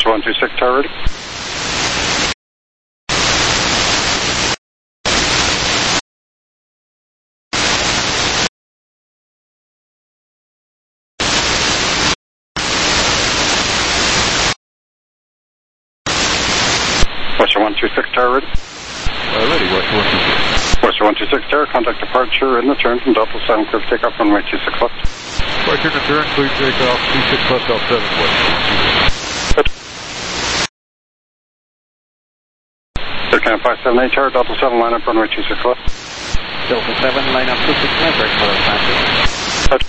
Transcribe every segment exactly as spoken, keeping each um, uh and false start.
one two six, tower ready. Western one two six, tower ready. Uh, ready, Western one two six. Western one two six, tower, contact departure in the turn from Delta seven, clear for takeoff, runway two six left. Departure in the turn, clear takeoff, two six left, Delta seven, west. Clear five seven eight, tower, Delta seven, line up, runway two six left. Delta seven, line up two six left, right for passage.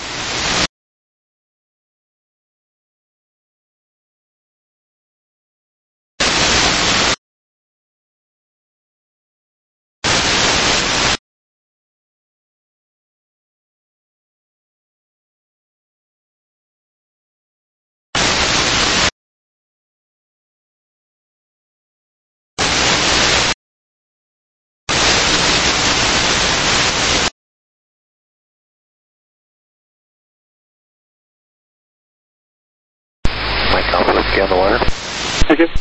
Mike Alpha, let's scan the wire. Thank you.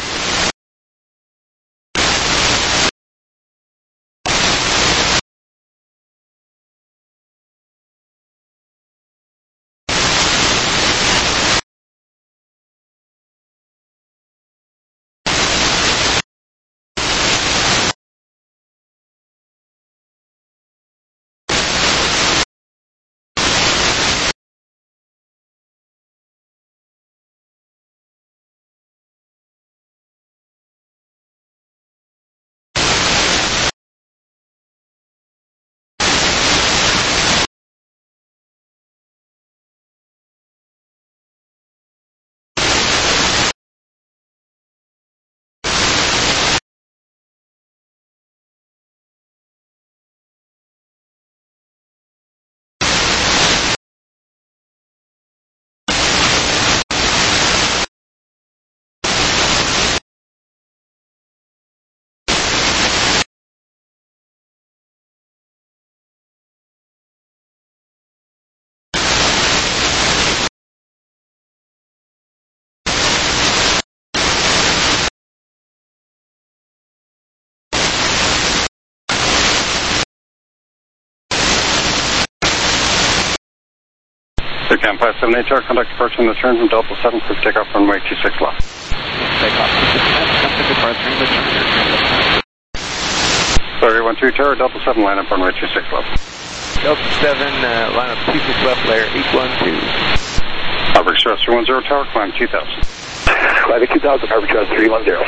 Clear five seven eight, tower, contact departure in the turn from Delta seven, clear for takeoff, runway two six left. Takeoff two six left, contact departure in the turn. Sorry, one two, tower, Delta seven, line up, runway two six left. Delta seven, uh, line up two six left, layer eight one two. Harvard Express three one zero, tower, climb two thousand. Climbing two thousand, Harvard Express three one zero.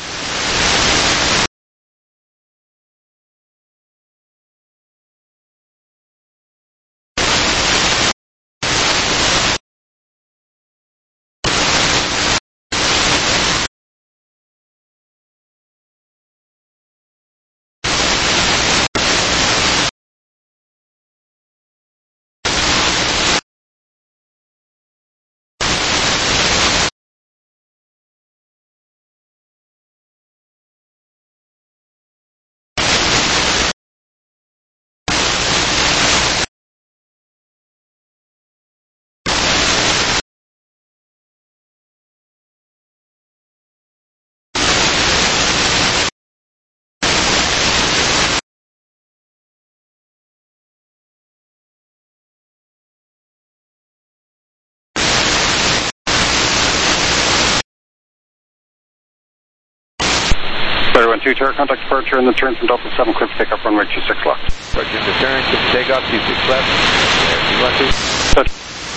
one two, tower, contact departure in the turn from Delta seven, clear for takeoff, runway two six left. Departure in the turn, clear for takeoff, two six left, layer two one two. Touch.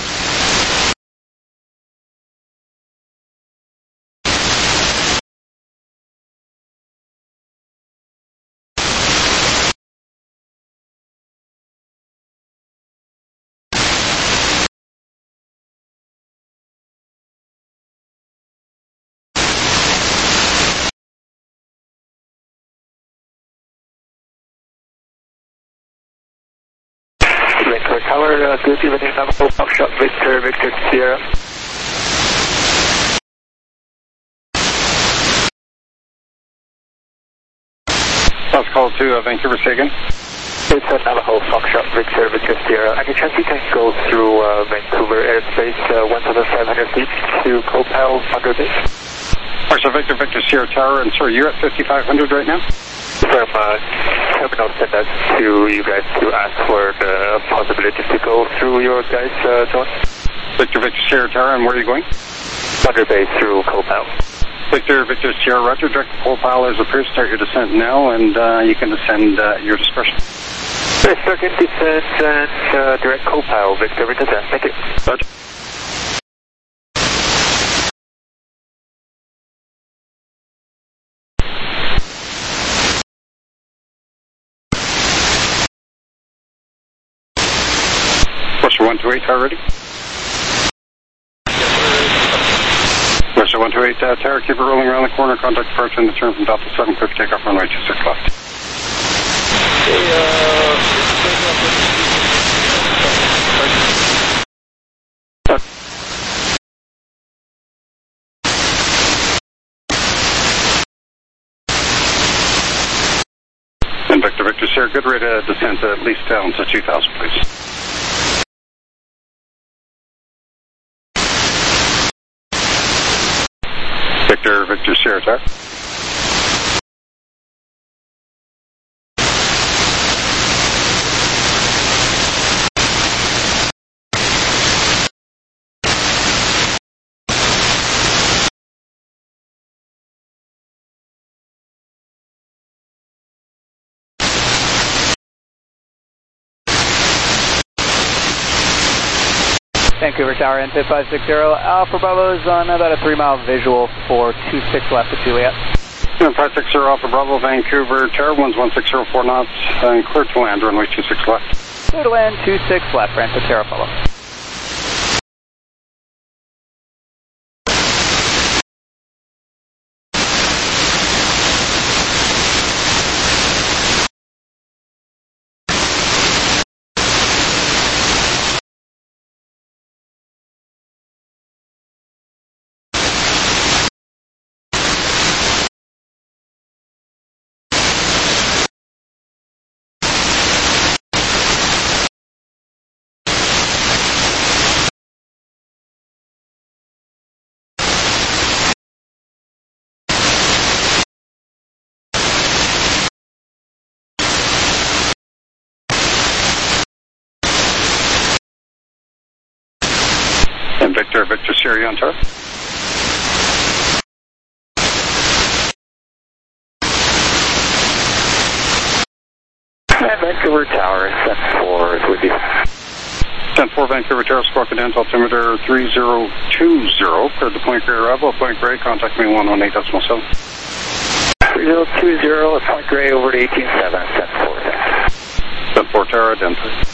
Victor Tower, uh, good evening, number shot Victor, Victor Sierra. Last call to uh, Vancouver, say again. It's a Navajo Foxtrot Victor Victor Sierra. Any chance you can go through uh, Vancouver airspace uh, one thousand five hundred feet to Copal under base? Alright, so Victor Victor Sierra Tower, and sorry, you're at fifty-five hundred right now? From uh, terminal sent us to you guys to ask for the possibility to go through your guys' uh, zone. Victor Victor Sierra Tower, and where are you going? Under base through Copal. Victor Victor Sierra Roger, direct to Copal as appears. Start your descent now, and uh, you can descend uh, your discretion. Second descent and uh, direct Copal, Victor Victor Sierra. Thank you. Roger. Russia one two eight, tower ready? Russia one two eight, uh, tower, keep it rolling around the corner, contact approach and the turn from Delta seven, quick takeoff runway two six left. Okay, uh, and Victor Victor Sierra, good rate of descent at least down to two thousand, please. Victor Victor Sierra Tower. Vancouver Tower, N P five six zero, Alpha Bravo is on about a three mile visual for two six left to Juliet. N five six zero Alpha Bravo, Vancouver Tower, one's one six zero four knots, and clear to land, runway two six left. Clear to land, two six left, Brent Terra follow. And Victor Victor Sierra on tower. And Vancouver Tower, set four is with you. ten four Vancouver Tower, squawk cadence, altimeter three zero two zero, cleared the Point Grey arrival, Point Grey, contact me one one eight decimal seven. three zero two zero, Point Grey over to eighteen seven, set four, thanks. ten four Tower, identity.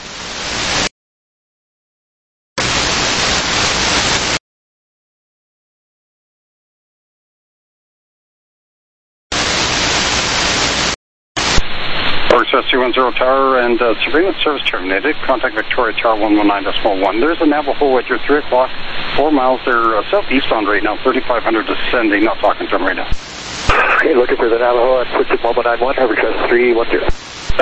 Access two one zero Tower and uh, surveillance service terminated. Contact Victoria Tower one one nine decimal one. There's a Navajo at your three o'clock, four miles. They're uh, southeastbound right now, thirty-five hundred descending. Not talking to them right now. Okay, looking for the Navajo at switch one one nine one, have request three one zero. Uh,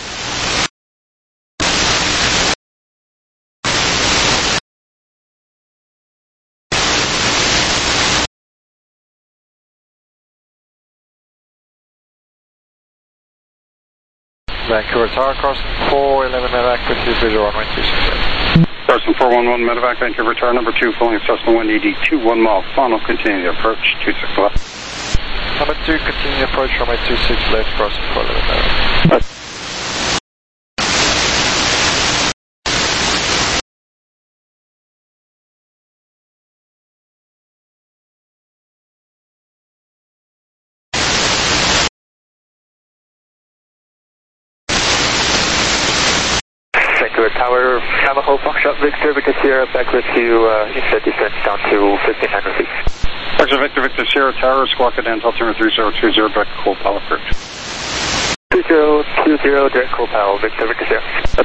Vancouver Tower, Carson four eleven medevac with you, visual runway two six eight. Carson four one one medevac, Vancouver Tower number two, following Cessna one eighty two, one mile final, continue to approach, two six left. Number two, continue approach, runway two six left, Carson four eleven medevac. Uh, Vancouver Tower, Navajo Foxtrot Victor Victor Sierra, back with you, uh, instead descent down to fifteen hundred feet. Roger, Victor Victor Sierra Tower, squawk cadence, altimeter three zero two zero, direct Copal approach. two zero two zero, direct Copal, Victor Victor Sierra.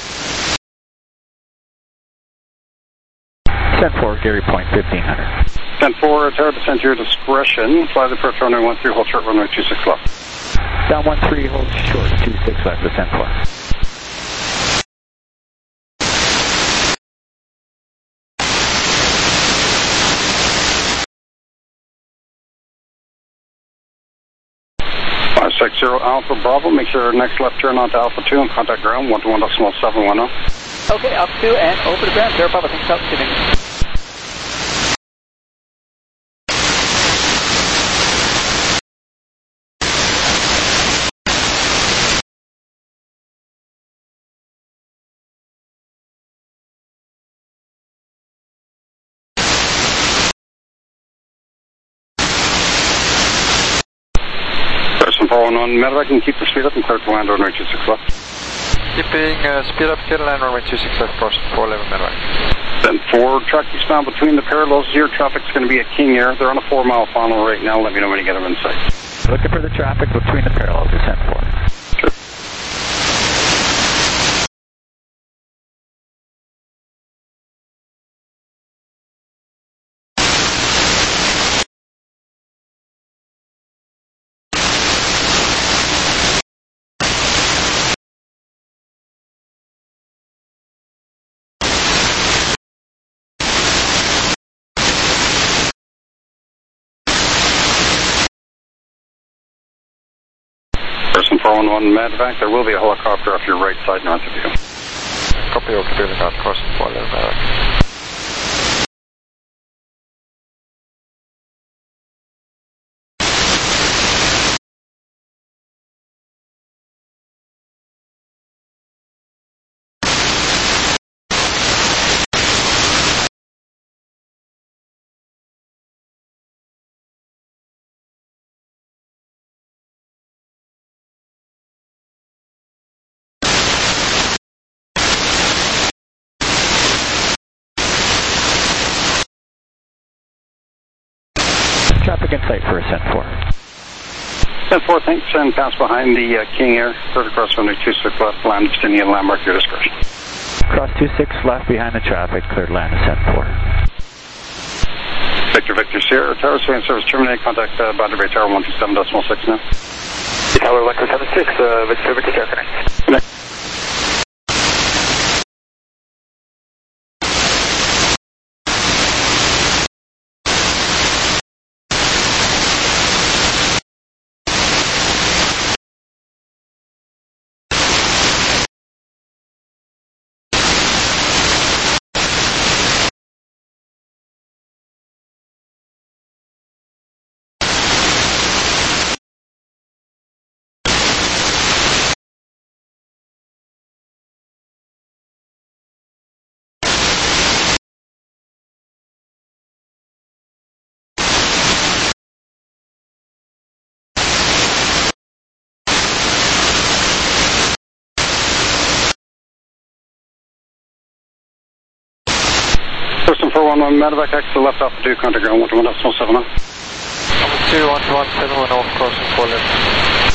ten four, Gary Point, fifteen hundred. ten four, Tower, descend to your discretion, fly the approach runway one three, hold short runway two six left. Down one three, hold short, two six left, descent four. five six zero Alpha Bravo, make sure next left turn onto Alpha two and contact ground one two one decimal seven one zero. Okay, Alpha two and over to ground, Sierra Bravo, thanks, altitude. four one one, medevac, and keep the speed up and clear to land runway two six left. Keeping uh, speed up, clear to land runway two six left, crossing four eleven medevac. Then four track eastbound between the parallels here, traffic's going to be at King Air. They're on a four mile final right now. Let me know when you get them in sight. Looking for the traffic between the parallels, descent four. Sure. Person four one one, medevac, there will be a helicopter off your right side north of you. Copy, okay, building out, crossing four eleven medevac. Traffic in sight for ascent four. Ascent four, thanks, and pass behind the uh, King Air, third across runway two six left, land Justinian landmark, your discretion. Cross two six left behind the traffic, cleared land ascent four. Victor Victor Sierra, Tower Surveying Service terminated, contact uh, Boundary Bay Tower one two seven decimal six now. Tower one two seven six, uh, Victor Victor Sierra, connect. Connect. Person four one one, medevac, exit left Alpha two, contact ground one two one decimal seven zero. Alpha two, one two one seven one zero, crossing four eleven.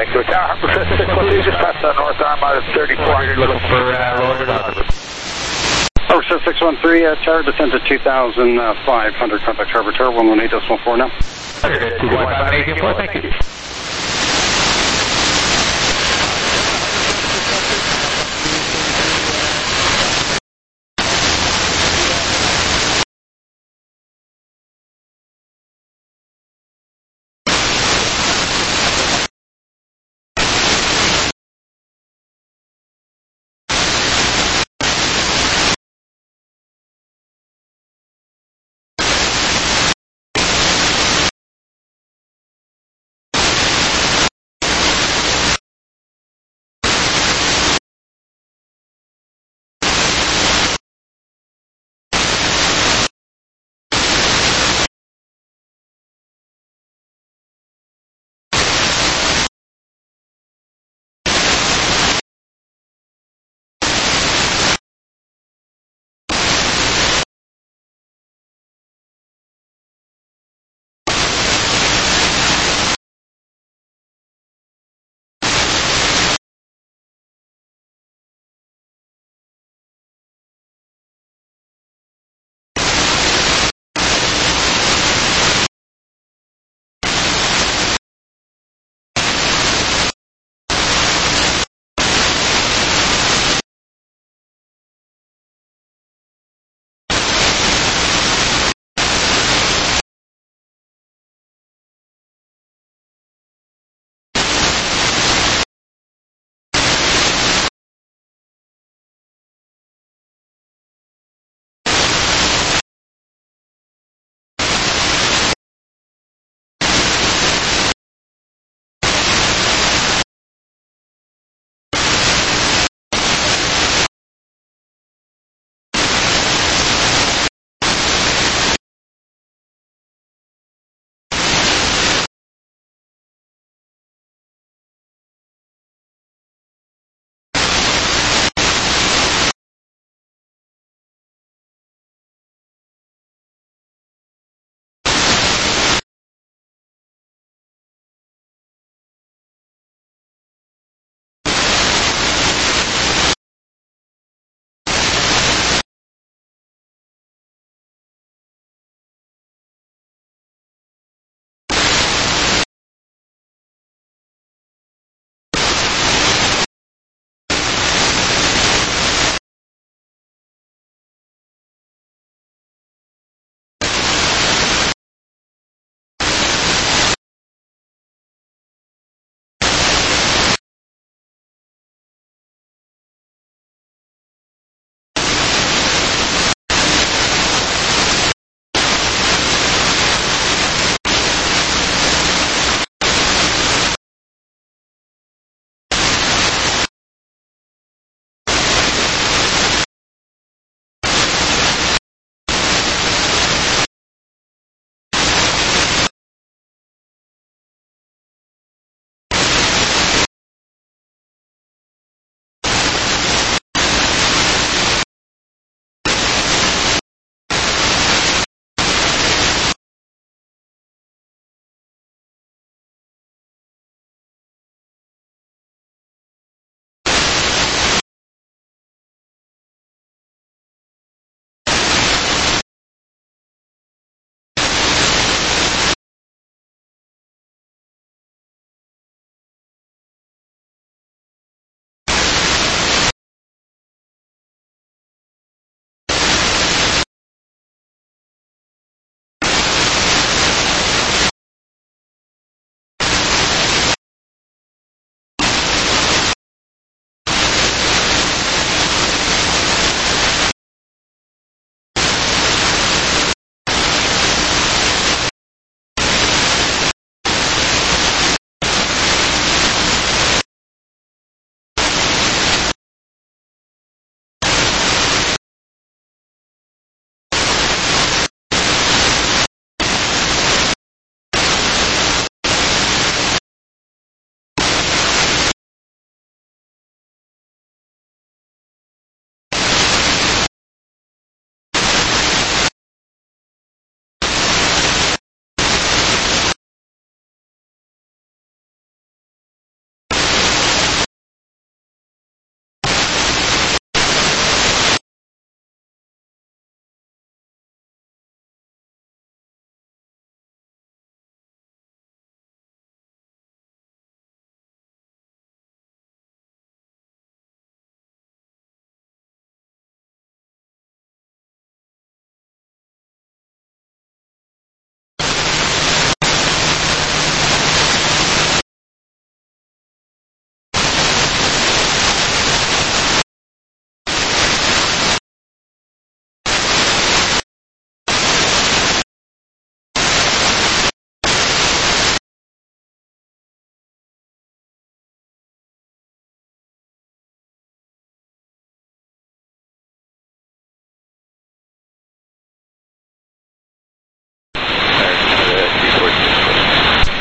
Vancouver Tower, six one two, just past the north arm out of thirty-four hundred, looking for uh, Roger Donovan. Over six one three, uh, tower, descend to two thousand five hundred, contact Harbour Tower, one one eight decimal four now. two one five eight four, thank you.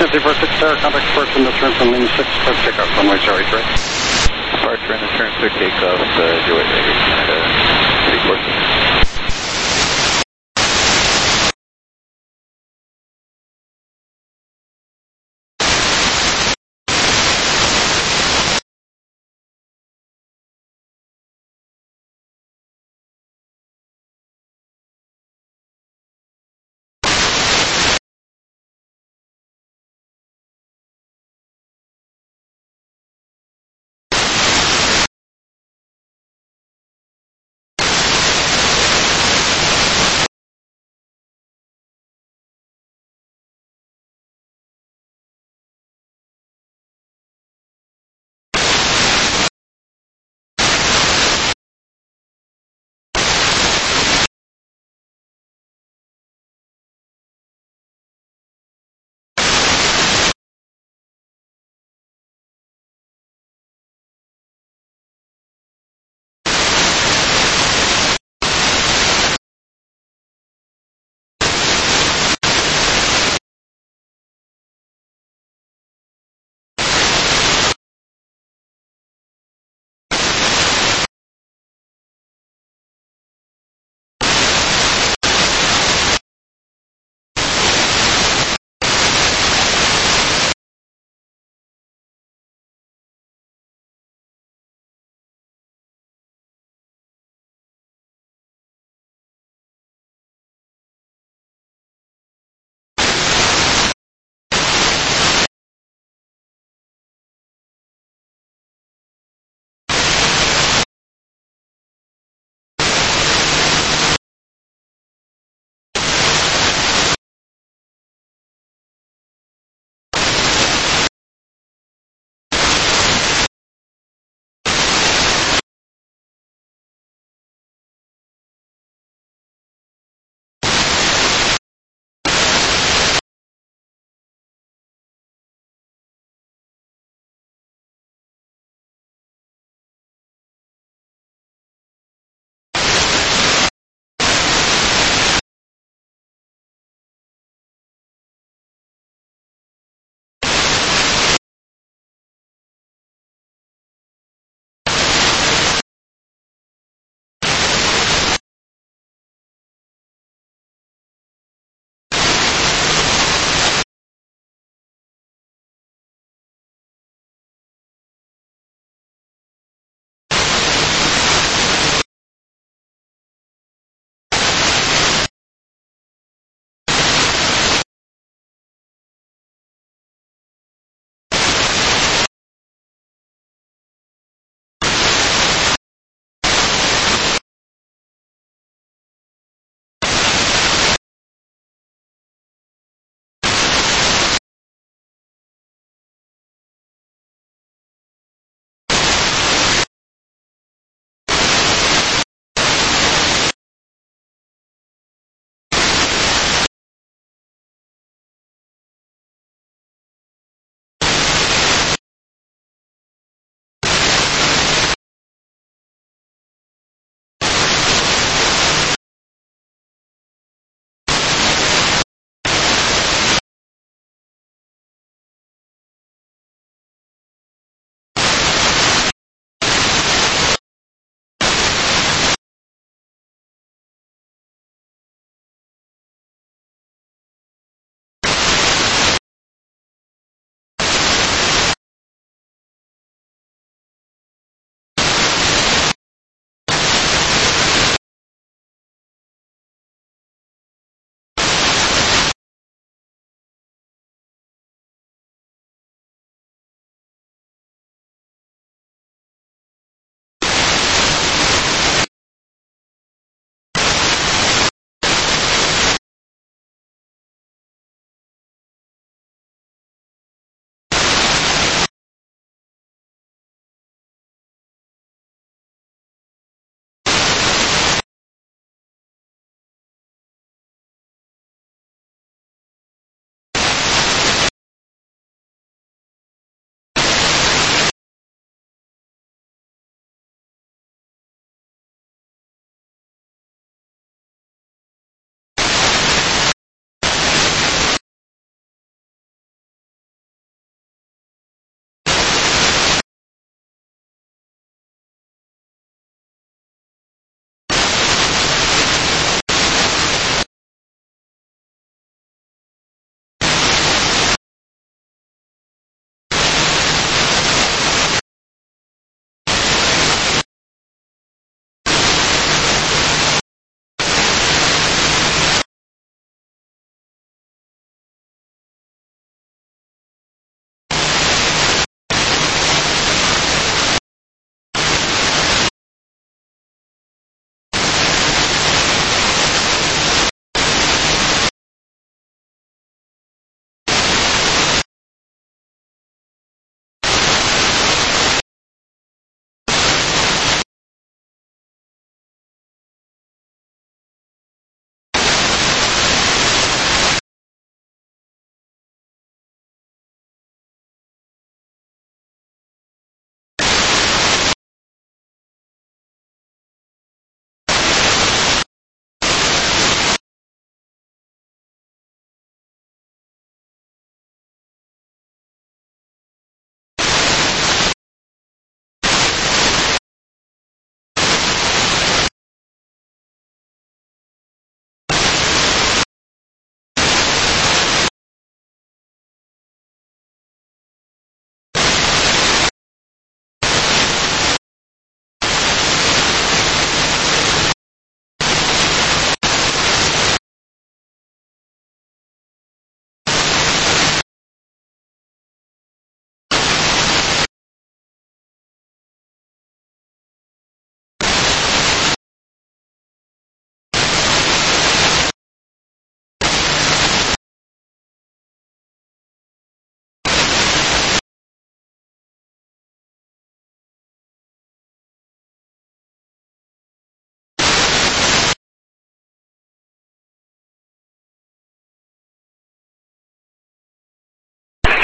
zero six Tower, contact departure in the turn from Lima six, clear takeoff, runway zero eight, right? Departure in the turn, clear takeoff, uh, zero eight, Canada, three four six.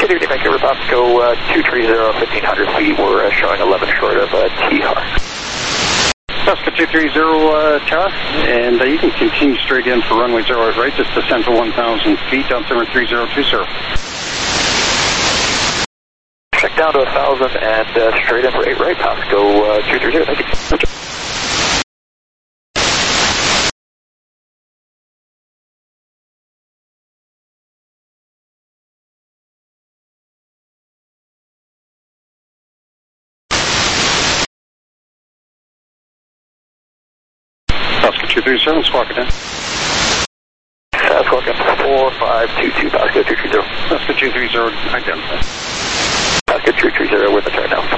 Good evening, Vancouver Pasco, uh, two three zero, fifteen hundred feet. We're uh, showing eleven short of uh, T R. Pasco two three zero, uh, Tower, and uh, you can continue straight in for runway zero eight right, just descend to one thousand feet, down simmer three zero two zero. Check down to one thousand and uh, straight in for eight right, Pasco uh, two three zero, thank you. Pasco two three zero, squawk it in. Uh, squawk in four five two two, Pasco two three zero. Pasco two three zero, identify. Pasco two three zero with the turn now.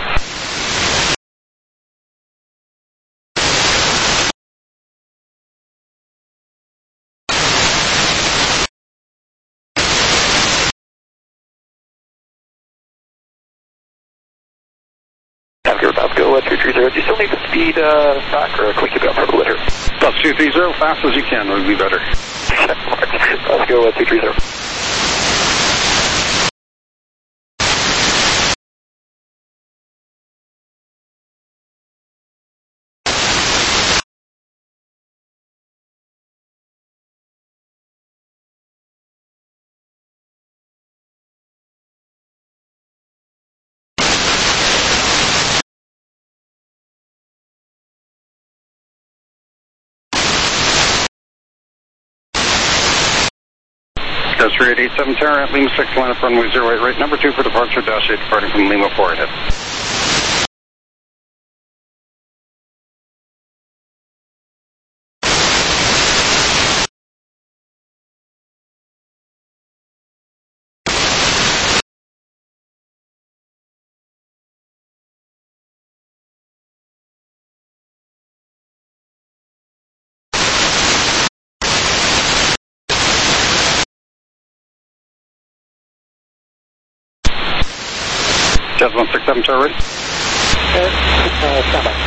Pasco, Pasco uh, two three zero, do you still need the speed uh, back, or can we keep it up for the litter? Pasco two three zero, fast as you can would be better. Pasco uh, two three zero. That's three eight eight seven Terra at Lima six, line up runway zero eight right, number two for departure, dash eight departing from Lima four ahead. Jazz one six seven Terra ready? Uh, stand by.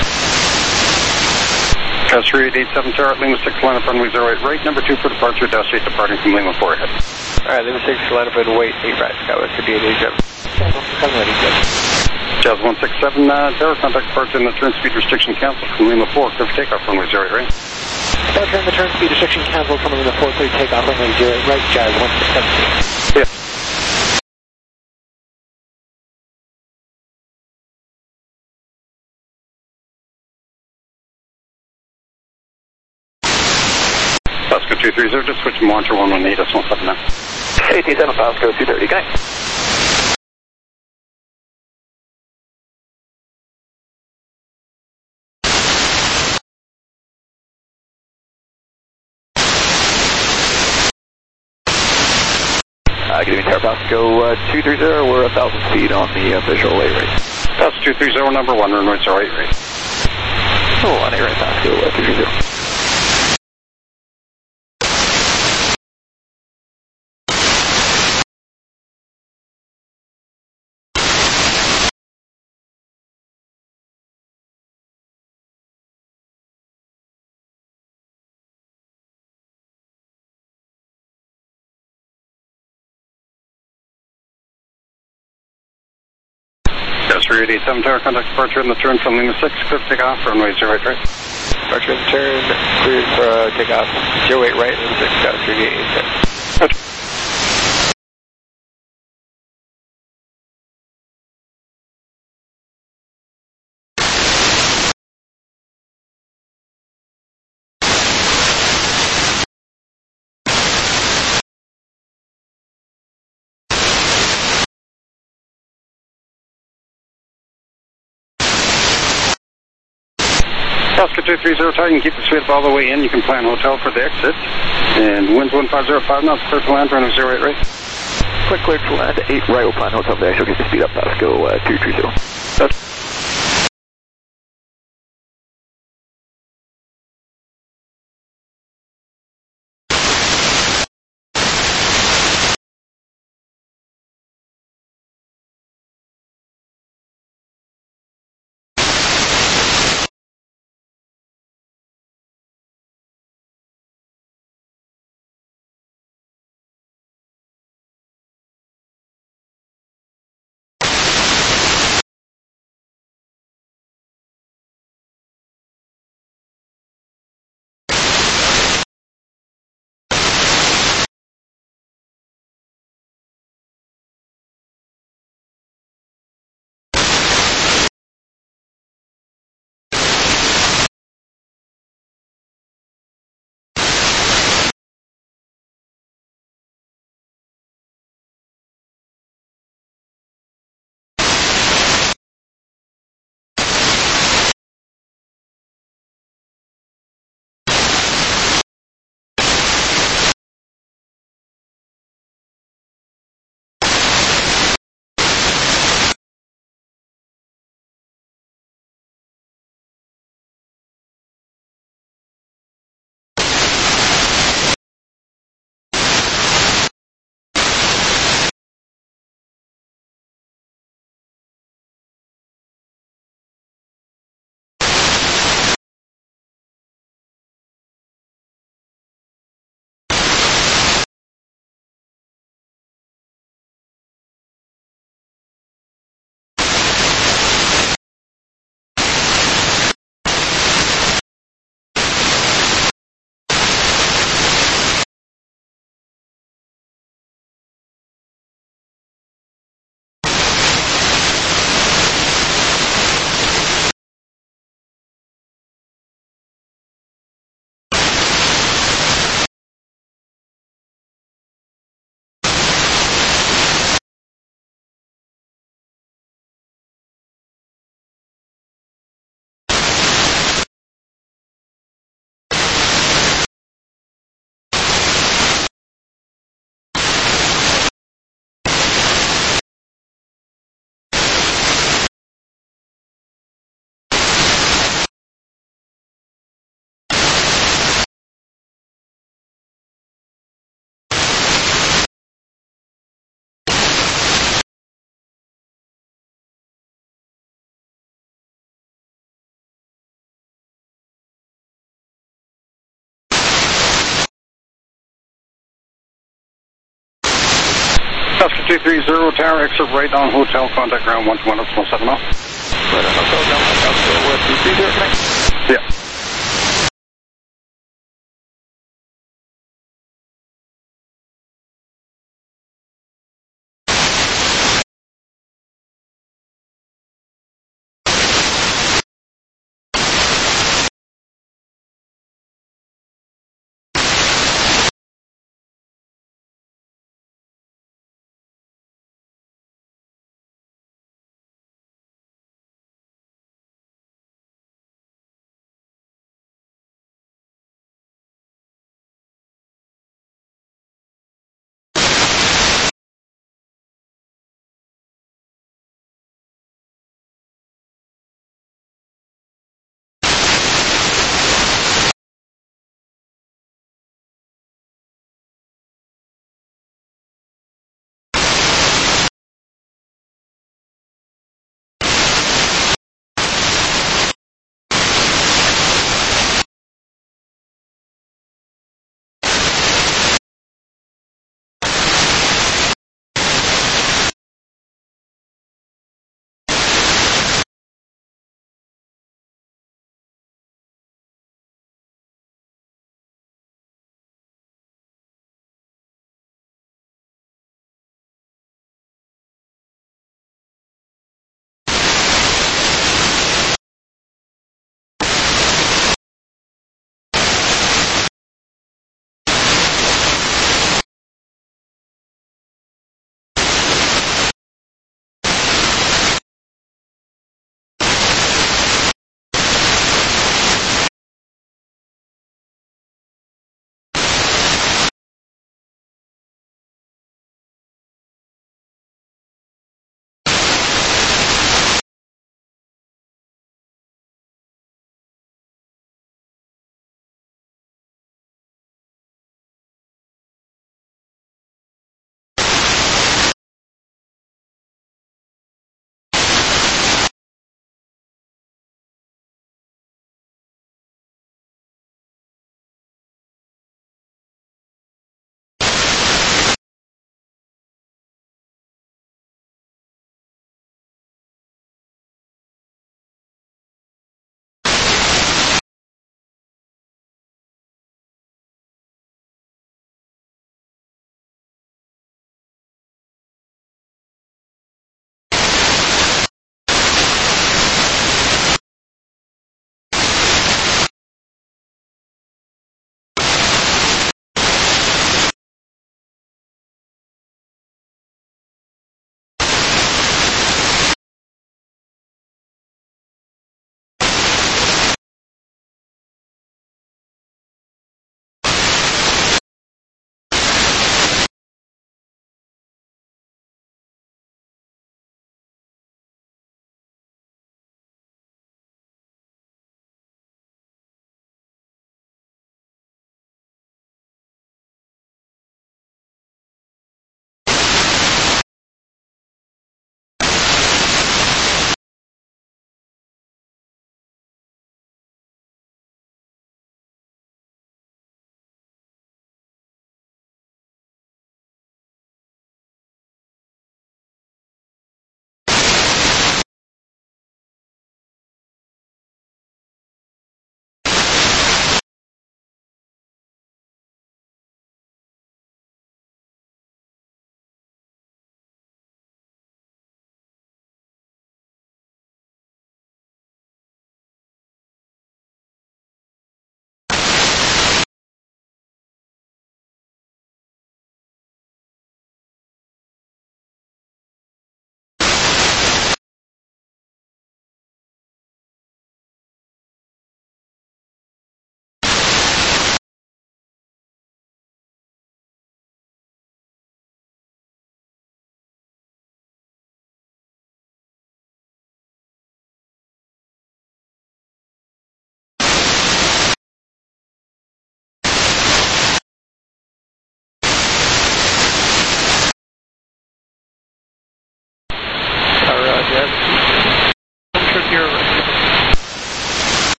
Jazz three eight eight seven Terra at Lima six, line up runway zero eight right, number two for departure, dash eight departing from Lima four ahead. Alright, Lima six, line up and wait, eight right, Skywest to D eight eight seven. I'm ready, good. Jazz one six seven uh, Terra, contact departure and the turn speed restriction cancel from Lima four, clear for takeoff runway zero eight right. Departure and the turn speed restriction cancel from Lima four, clear takeoff runway zero eight right, Jazz one six seven. Yeah. Pasco two three zero, just switch to monitor one one eight, S one seven nine. eighteen seven Pasco two thirty, okay. Uh, good evening, Terra Pasco uh, two three zero, we're one thousand feet on the uh, visual A rate. Pasco two three zero, number one, runway zero eight right. Oh, on A rate, Pasco uh, two three zero. Jazz three eight eight seven Terra, contact departure and the turn from Lima six, clear for takeoff runway zero eight right. Departure and turn, cleared for uh, takeoff, zero eight right, Lima six, Skywest three eight eight seven. Okay. Pasco two three zero, you can keep the speed up all the way in. You can plan hotel for the exit. And winds one five zero five knots, clear to land, runway zero eight right. Quick clear to land, eight right, we'll plan hotel there, so get the speed up, Pasco uh, two three zero. That's Oscar two three zero, tower, exit right on hotel, contact ground one two one, decimal seven off. Right on hotel, down Oscar, two three zero, connect. Yeah.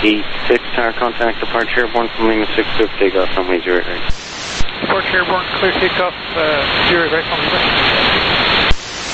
eight six, tower contact, departure airborne from Lima six, clear for takeoff, runway zero eight right. Departure airborne, clear takeoff, uh, zero eight right from Lima.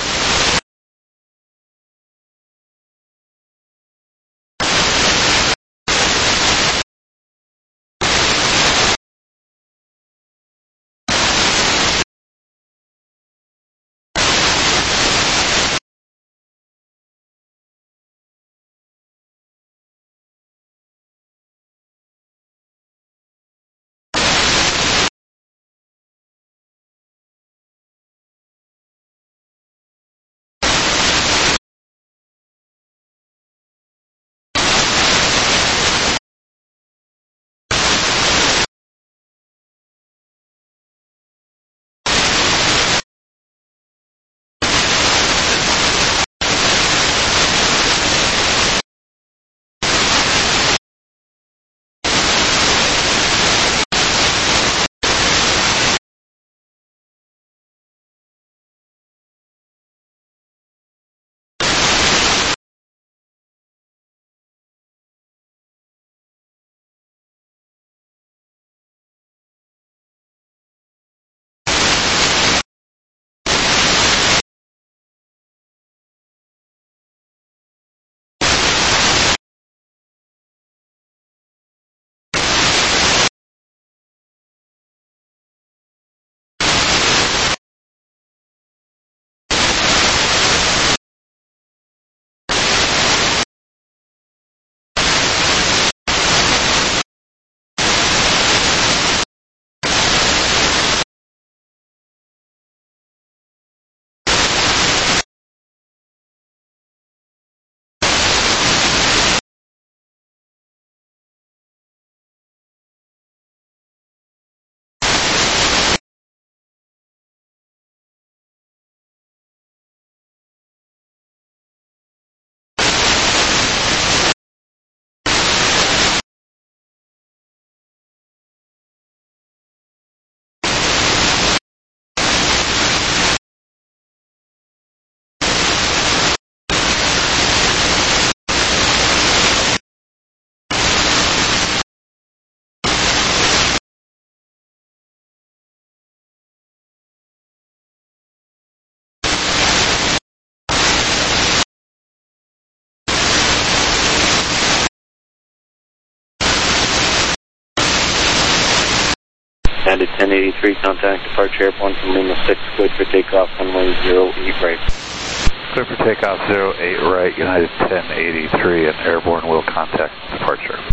Bandit ten eighty-three, contact, departure airborne from Lima six, cleared for takeoff, runway zero eight right. Clear for takeoff, zero eight right, United ten eighty-three, and airborne will contact departure.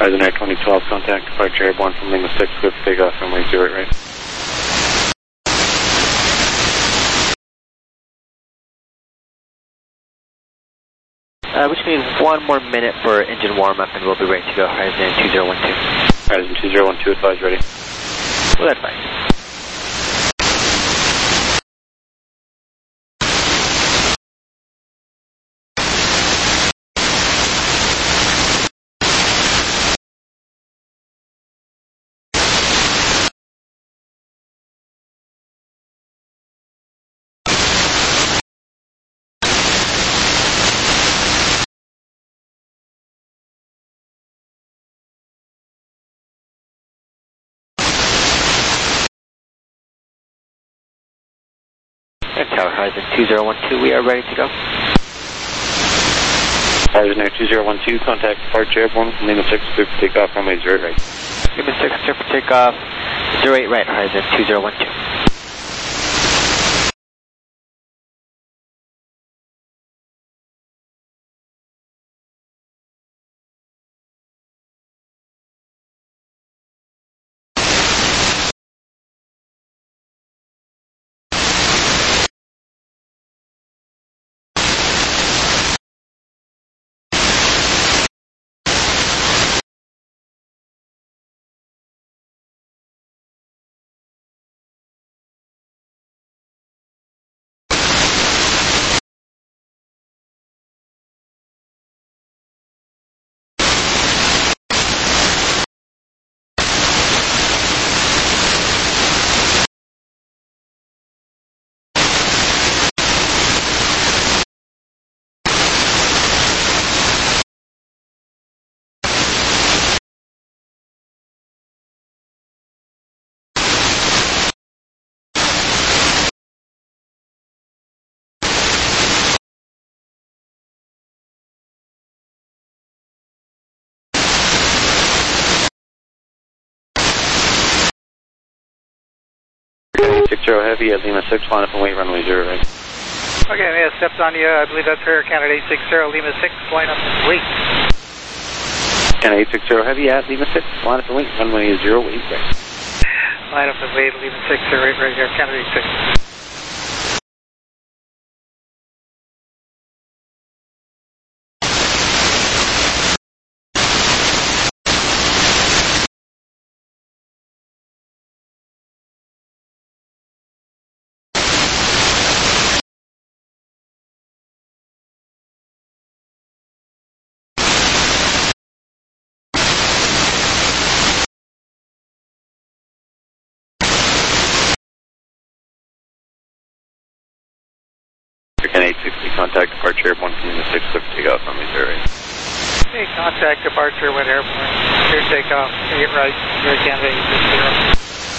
Horizon Air twenty twelve, contact departure airborne from Lima six, good for takeoff, runway zero eight right. Uh, we just need one more minute for engine warm-up and we'll be ready to go. Horizon two zero one two. Horizon two zero one two, advise ready. Well, that's fine. Tower Horizon two zero one two, we are ready to go. Horizon Air two zero one two, contact departure airborne from Lima six, clear for takeoff, runway zero eight right. Lima six, clear for takeoff, zero eight right, Horizon two zero one two. six zero heavy at Lima six, line up and wait, runway zero right. Okay, I may have stepped on you. I believe that's Air Canada eight six zero, Lima six, line up and wait. Canada eight six zero heavy at Lima six, line up and wait, runway zero eight right. Line up and wait, Lima six, zero eight right here, Canada eight six. Canada eight sixty, contact departure airborne from Lima six, clear for takeoff, runway zero right. Okay, contact departure with airborne, clear takeoff, eight right, Air Canada eight six zero.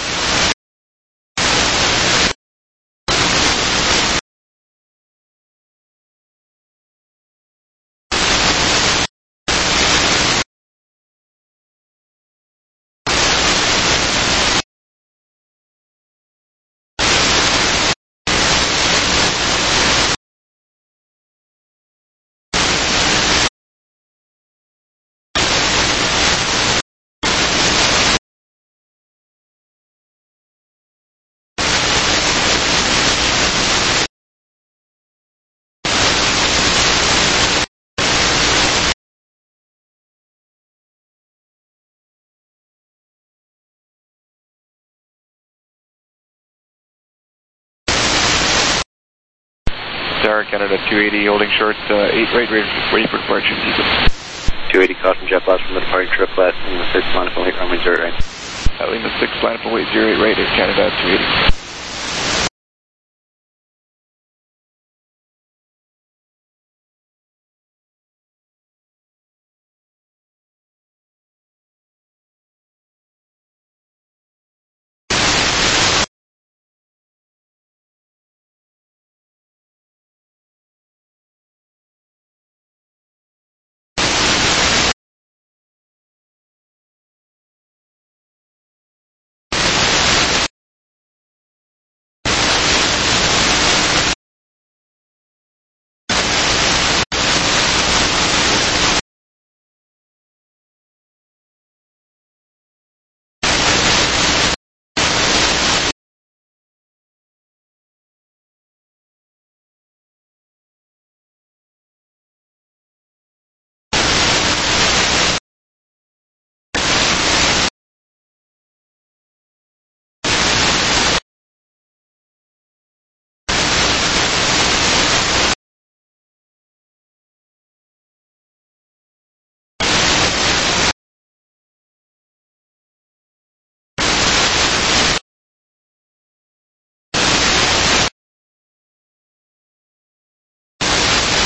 Tower Canada two eighty, holding short, uh, eight right, ready, ready for departure. two eighty, caution jet blast from the departing trip left, Lima six, line up and wait, runway zero right. Uh, Lima six, line up and wait, zero eight right, Air Canada two eighty.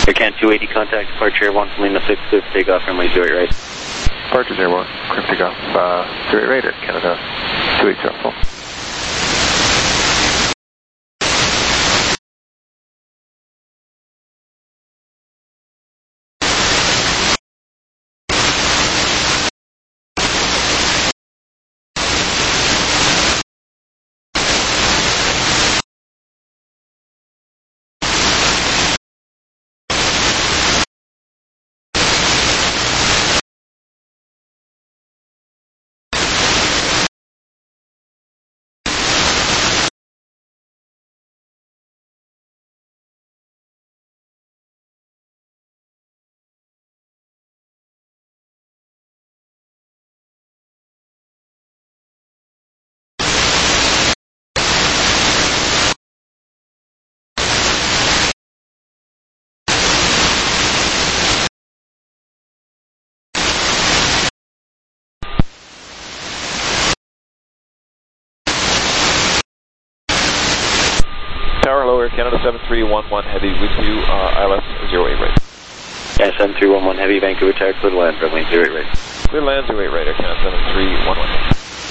Aircan two eighty, contact departure Airborne from Lima six, clear for takeoff, runway zero eight right. Departure Airborne, clear for takeoff, uh, zero eight right, Air Canada two eighty, full. Tower, hello, Air Canada seven three one one Heavy with you, uh, I L S zero eight right. Yeah, seven three one one Heavy, Vancouver Tower, clear to land, runway zero eight right. Clear to land, zero eight right, Air Canada seven three one one.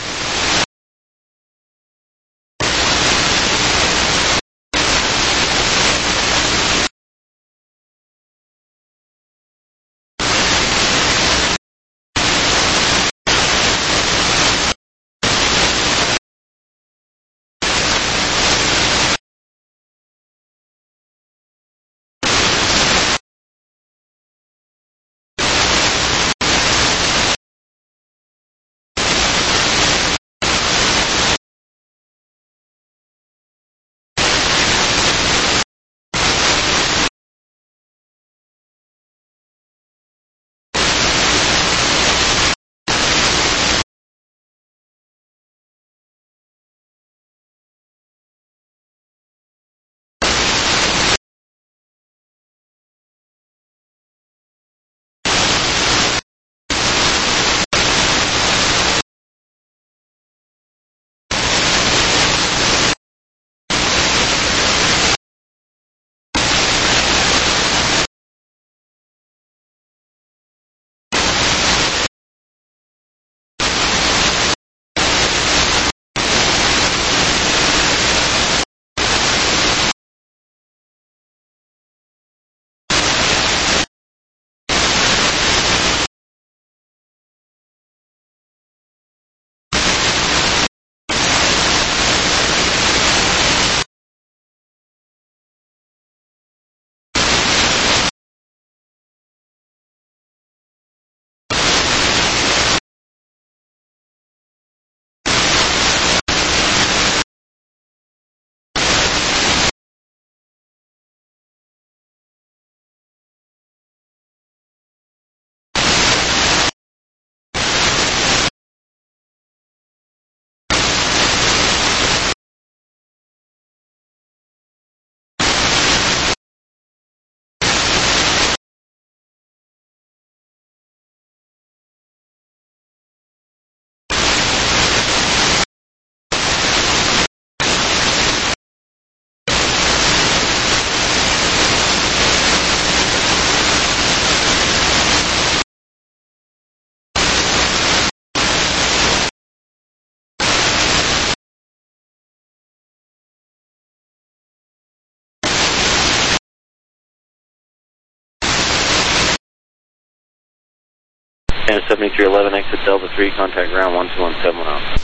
And seventy-three eleven, exit Delta three, contact ground one two one seven one zero.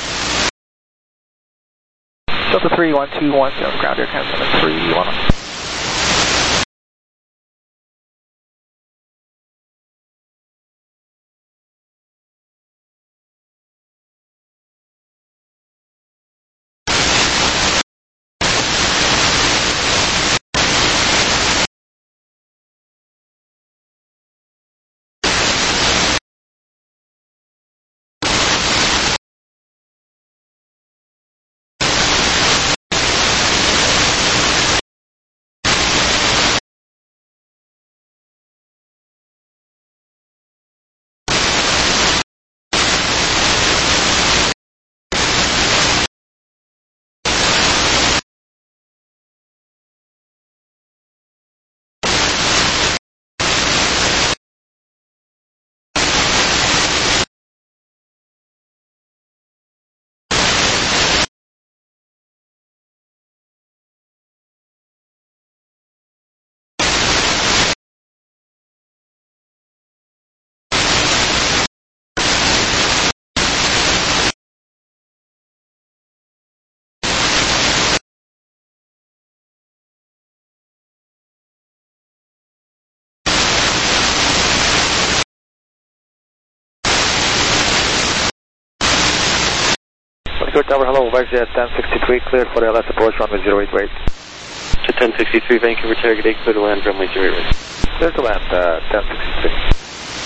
Delta three one two one seven, ground Air Canada seven three one zero. Spirit Tower, hello, Vaxjet ten sixty-three, cleared for the L S approach, runway zero eight right. To ten sixty-three, Vancouver, target eight, clear to land, runway zero eight right. Clear to land, uh, ten sixty-three.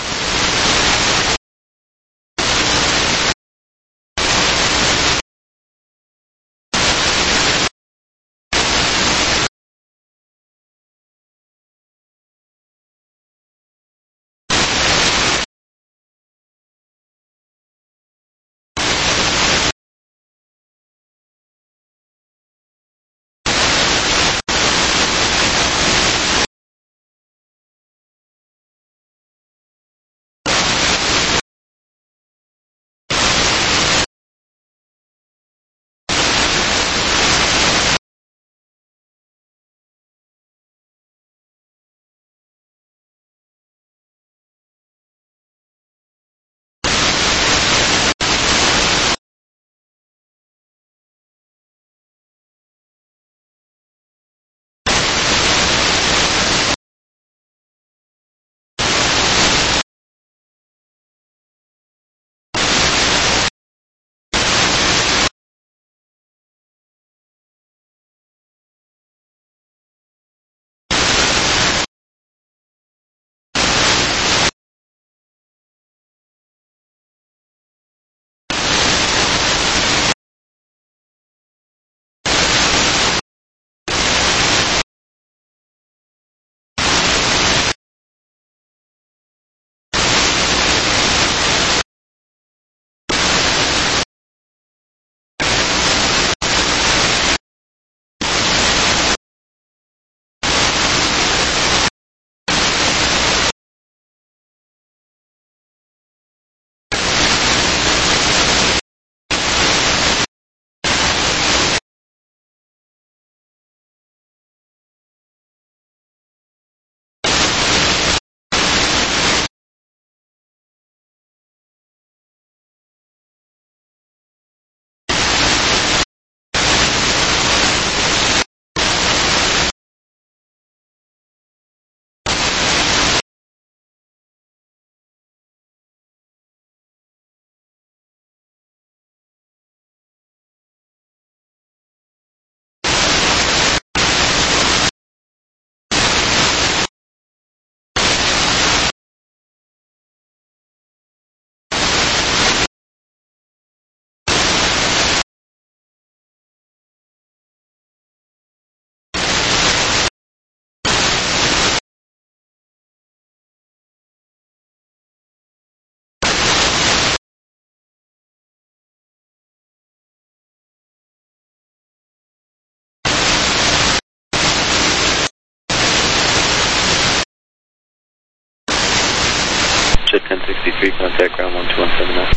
Jet ten sixty-three, contact ground one two one seven nine.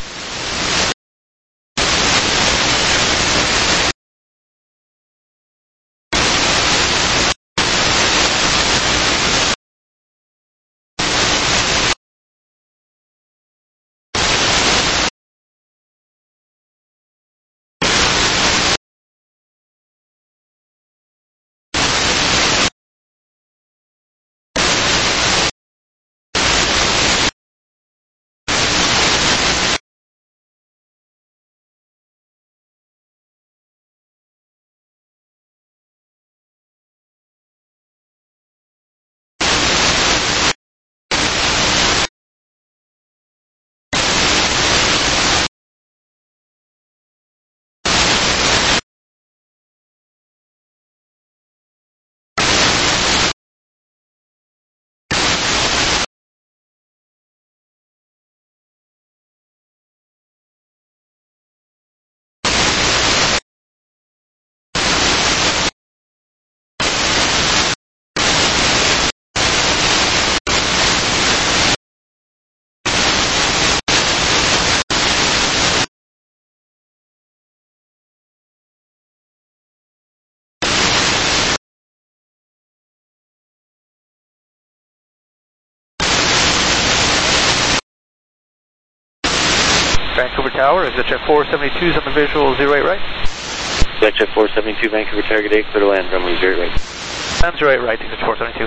Vancouver Tower, is it Jet four seventy-two is on the visual, zero eight right? Jet four seventy-two, Vancouver, target eight, clear to land, runway zero eight right. Land zero eight right, Jet four seventy-two.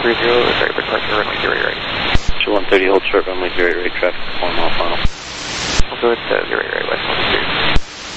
three zero, sorry, departure runway zero eight right. Show one thirty, hold short runway zero eight right, traffic four mile final. We'll go with uh, zero eight right, west one two.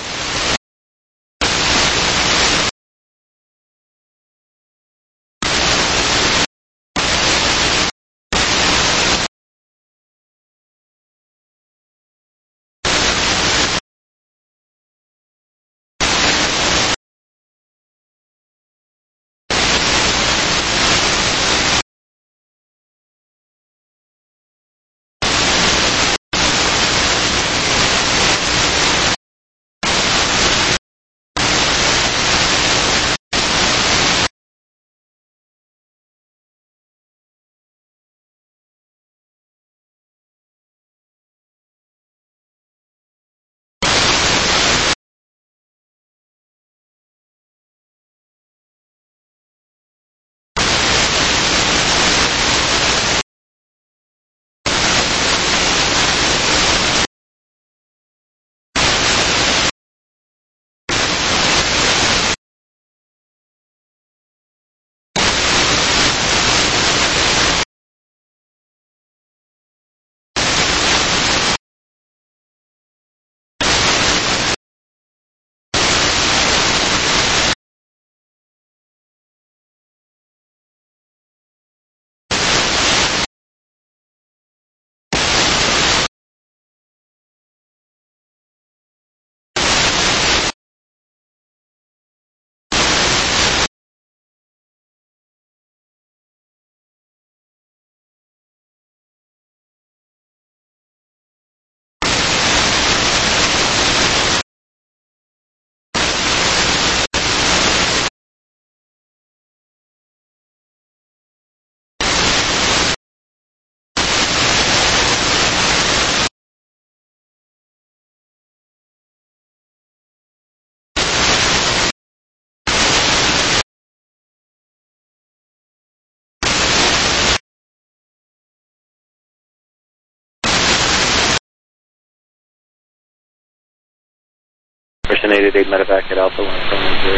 Person eight eight eight, medevac at Alpha one from zero.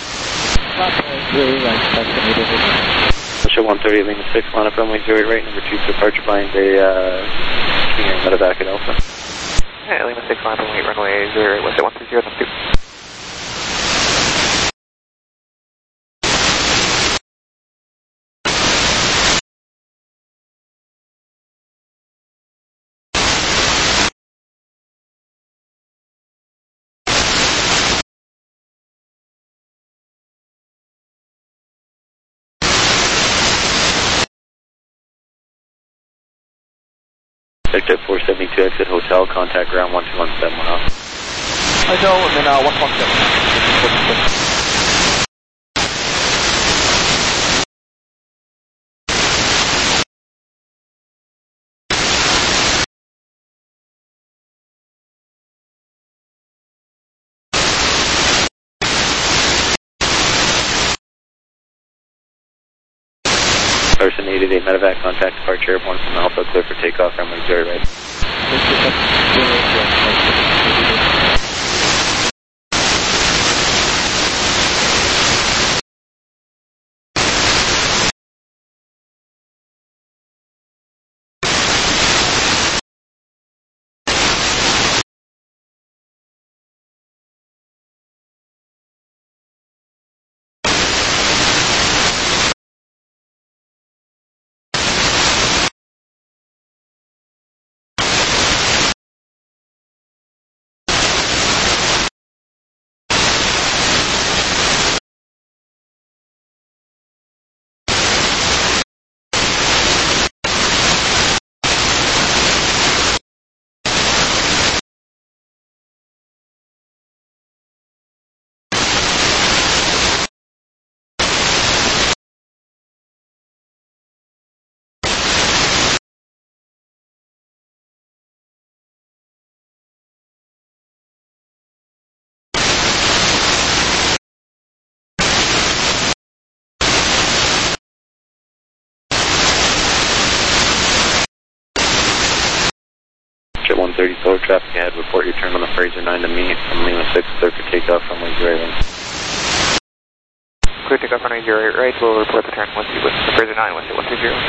Zero right, person eight eight eight. Show one thirty, Lima six, line up runway zero eight right, number two, departure behind a uh, medevac at Alpha. Yeah, Lima six, line up runway, runway zero eight, what's it, one two zero, number two. Sector four seventy-two, exit hotel, contact ground one two one seven miles. Hotel, and then uh, one one seven. Person eight eight eight, medevac, contact departure airborne from Alpha, clear for takeoff, runway zero right. one thirty, total traffic ahead, report your turn on the Fraser nine to me from Lima six, clear for takeoff, runway zero right. clear takeoff runway zero eight right, we'll report the turn one two with the Fraser nine, West one two zero.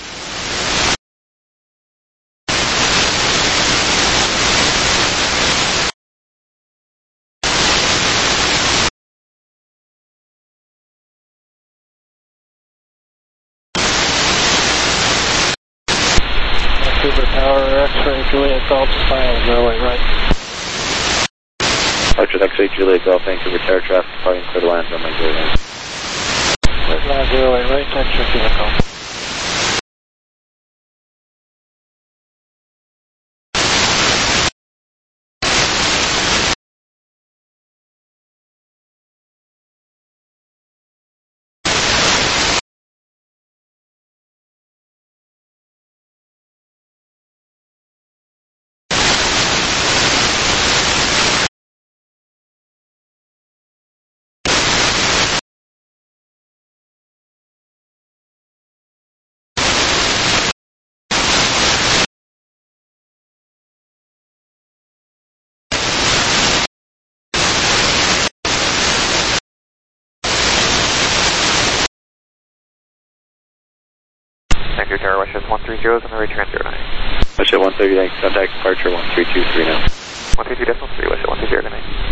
Vancouver Tower, X-ray, Juliet Golf, final, zero eight right. Departure X-ray, Juliet Golf, Vancouver Tower, traffic departing clear to land, runway zero nine. Clear to land, zero eight right, X-ray, Juliet Golf. Vancouver Tower, Westjet one three zero is on the return zero nine. Westjet one thirty, thanks. Contact departure one three two three now. one three two decimal three, Westjet one three zero, good night.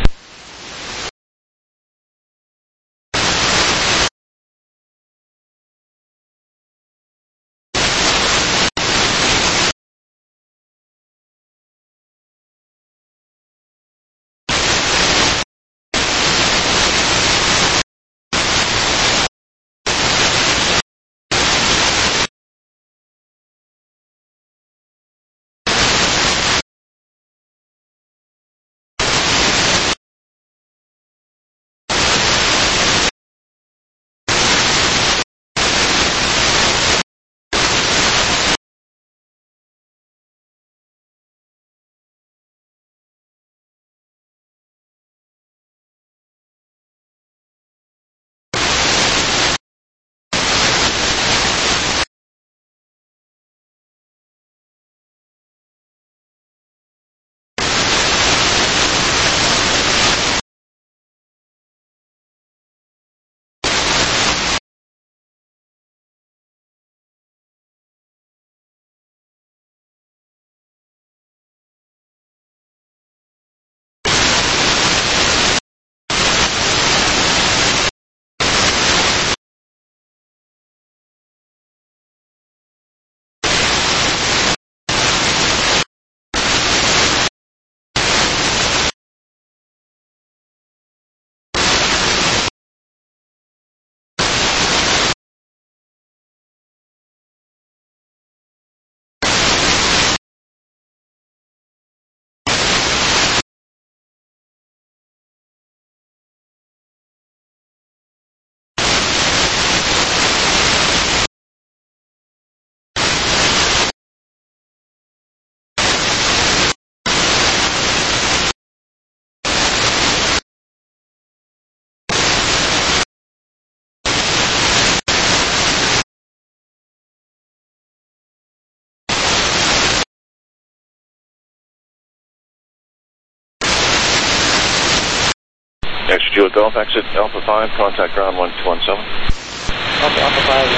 X Juliet Golf, exit Alpha five, contact ground one two one seven. Okay, Alpha five,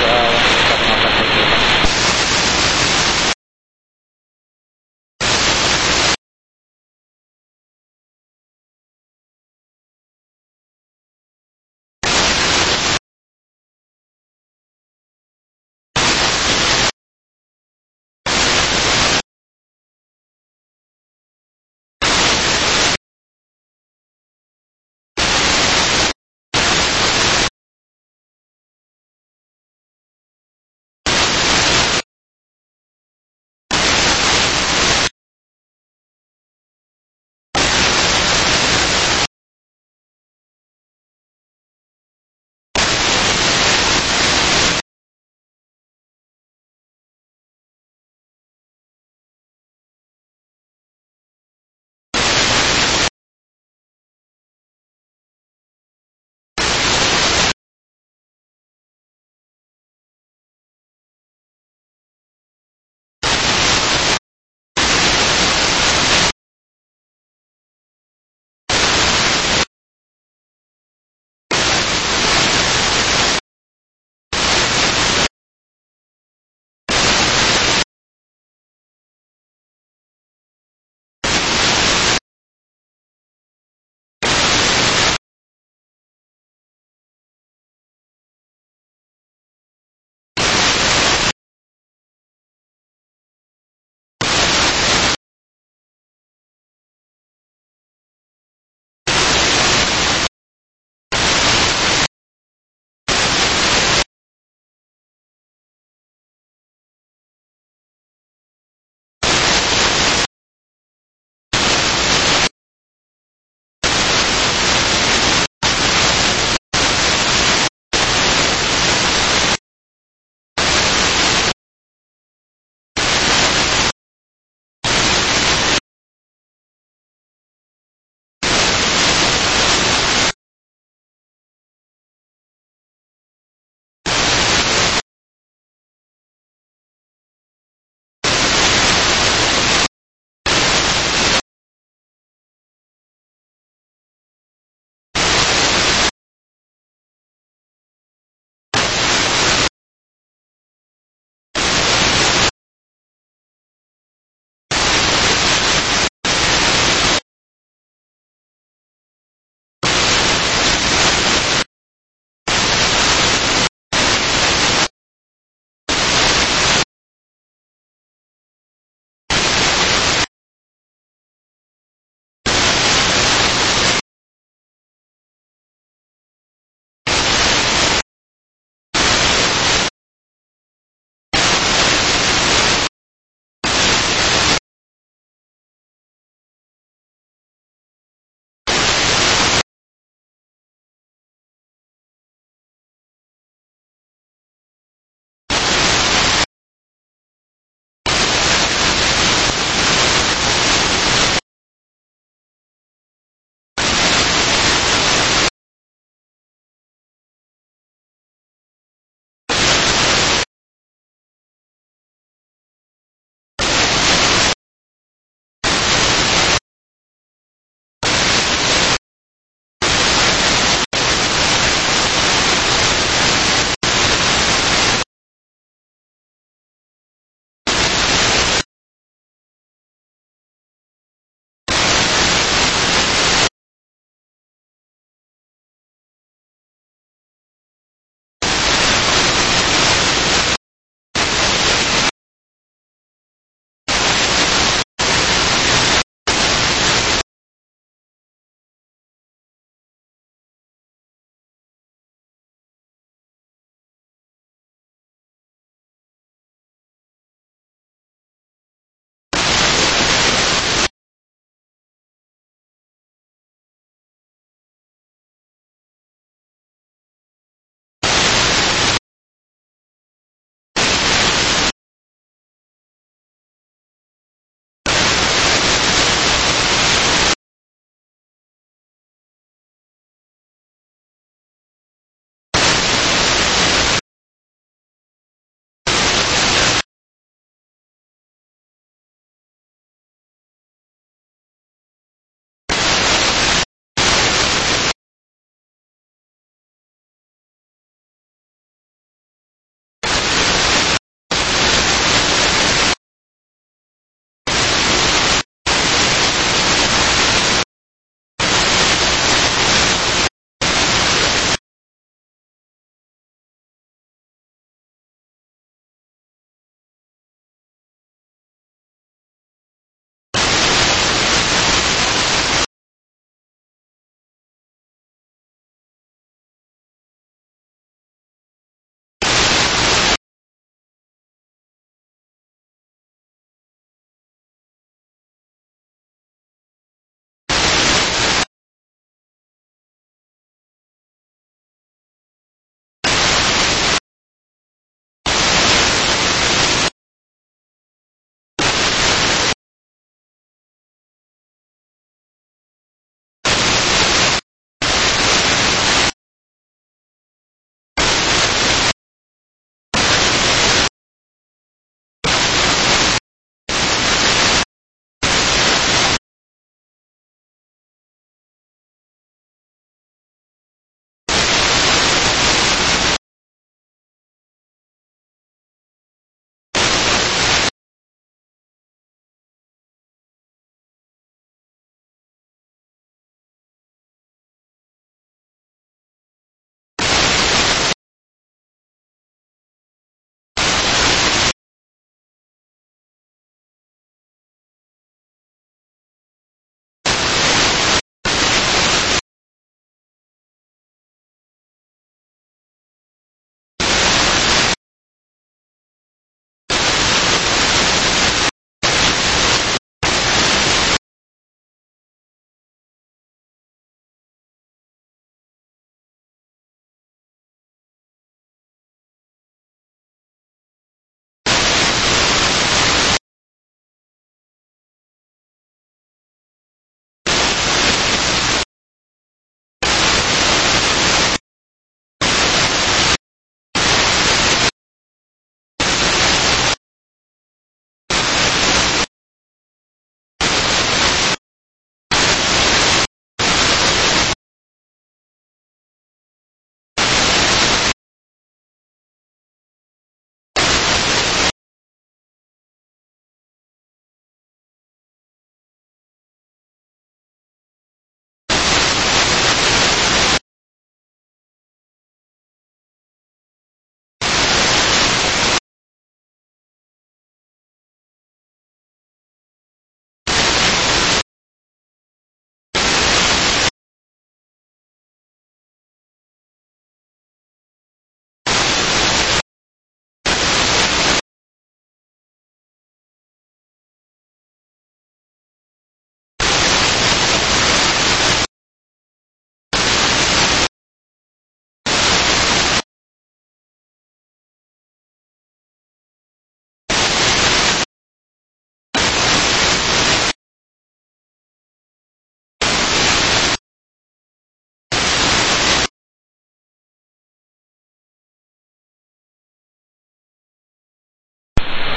uh,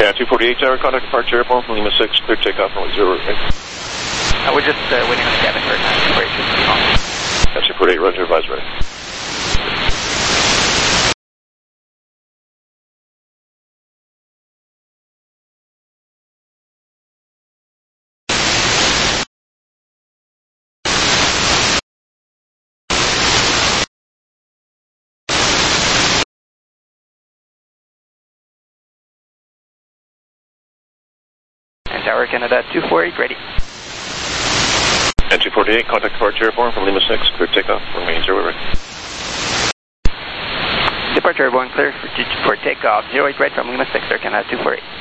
Yeah, two forty-eight Tower, contact departure airborne from Lima six, clear takeoff, runway zero right. Uh, we're just uh, waiting on the cabin for two forty-eight to be on. Yeah, two forty-eight, roger, advise ready. And Tower Canada two forty-eight ready. And two forty-eight, contact departure airborne from Lima six, clear takeoff, runway zero right. Departure airborne clear for, for takeoff, zero eight right from Lima six, Air Canada two forty-eight.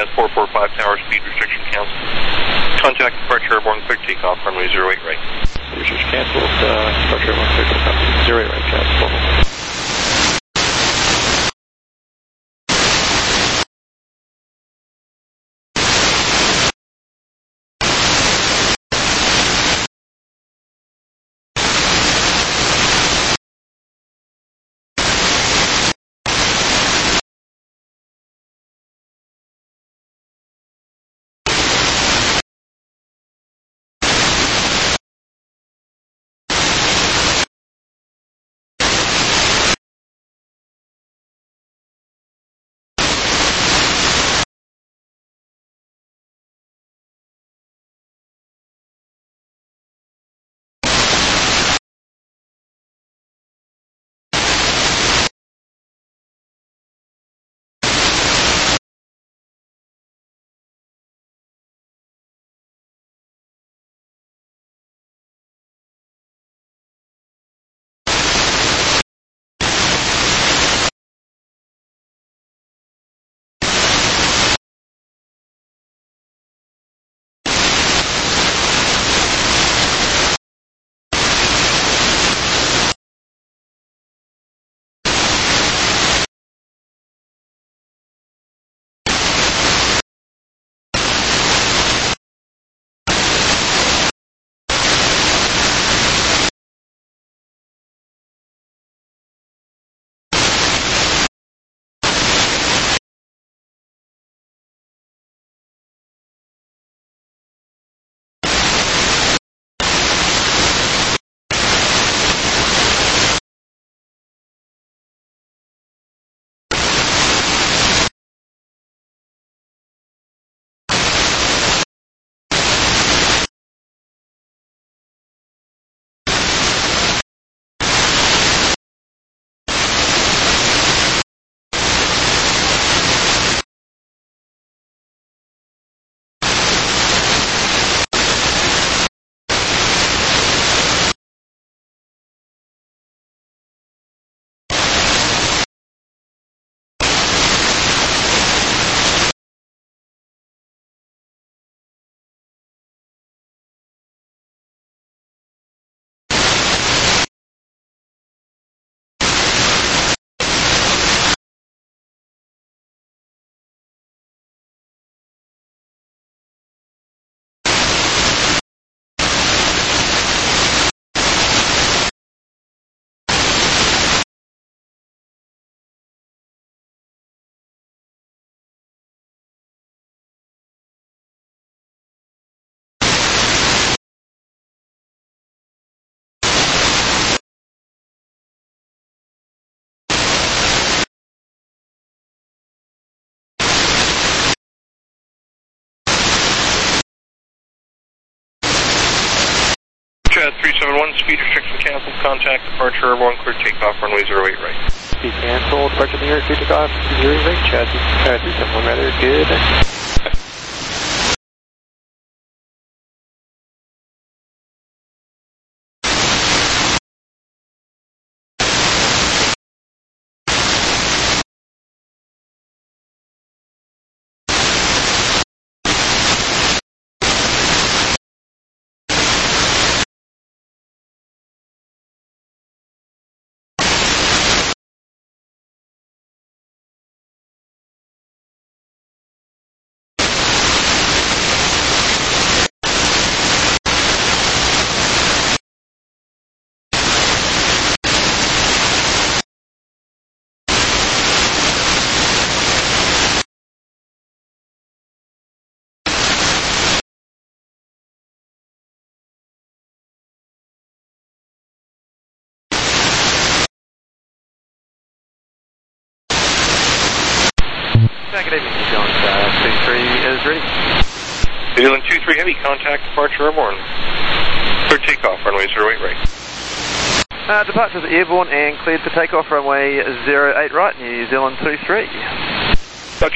Chaz four four five Tower, speed restriction cancel. Contact departure airborne, clear takeoff, runway zero eight right. Restriction canceled, uh, departure airborne, clear takeoff, zero eight right, Chaz four four five. Chaz three seven one, speed restriction canceled, contact departure airborne, clear takeoff, runway zero eight right. Speed canceled, departure in the air, clear takeoff, zero eight right, Chaz uh, three seven one rather, good. Good evening, New Zealand uh, two three is ready. New Zealand two three Heavy, contact departure airborne. Clear takeoff, runway zero eight right. Uh, departure's airborne and cleared for takeoff, runway zero eight right, New Zealand two three. Gotcha.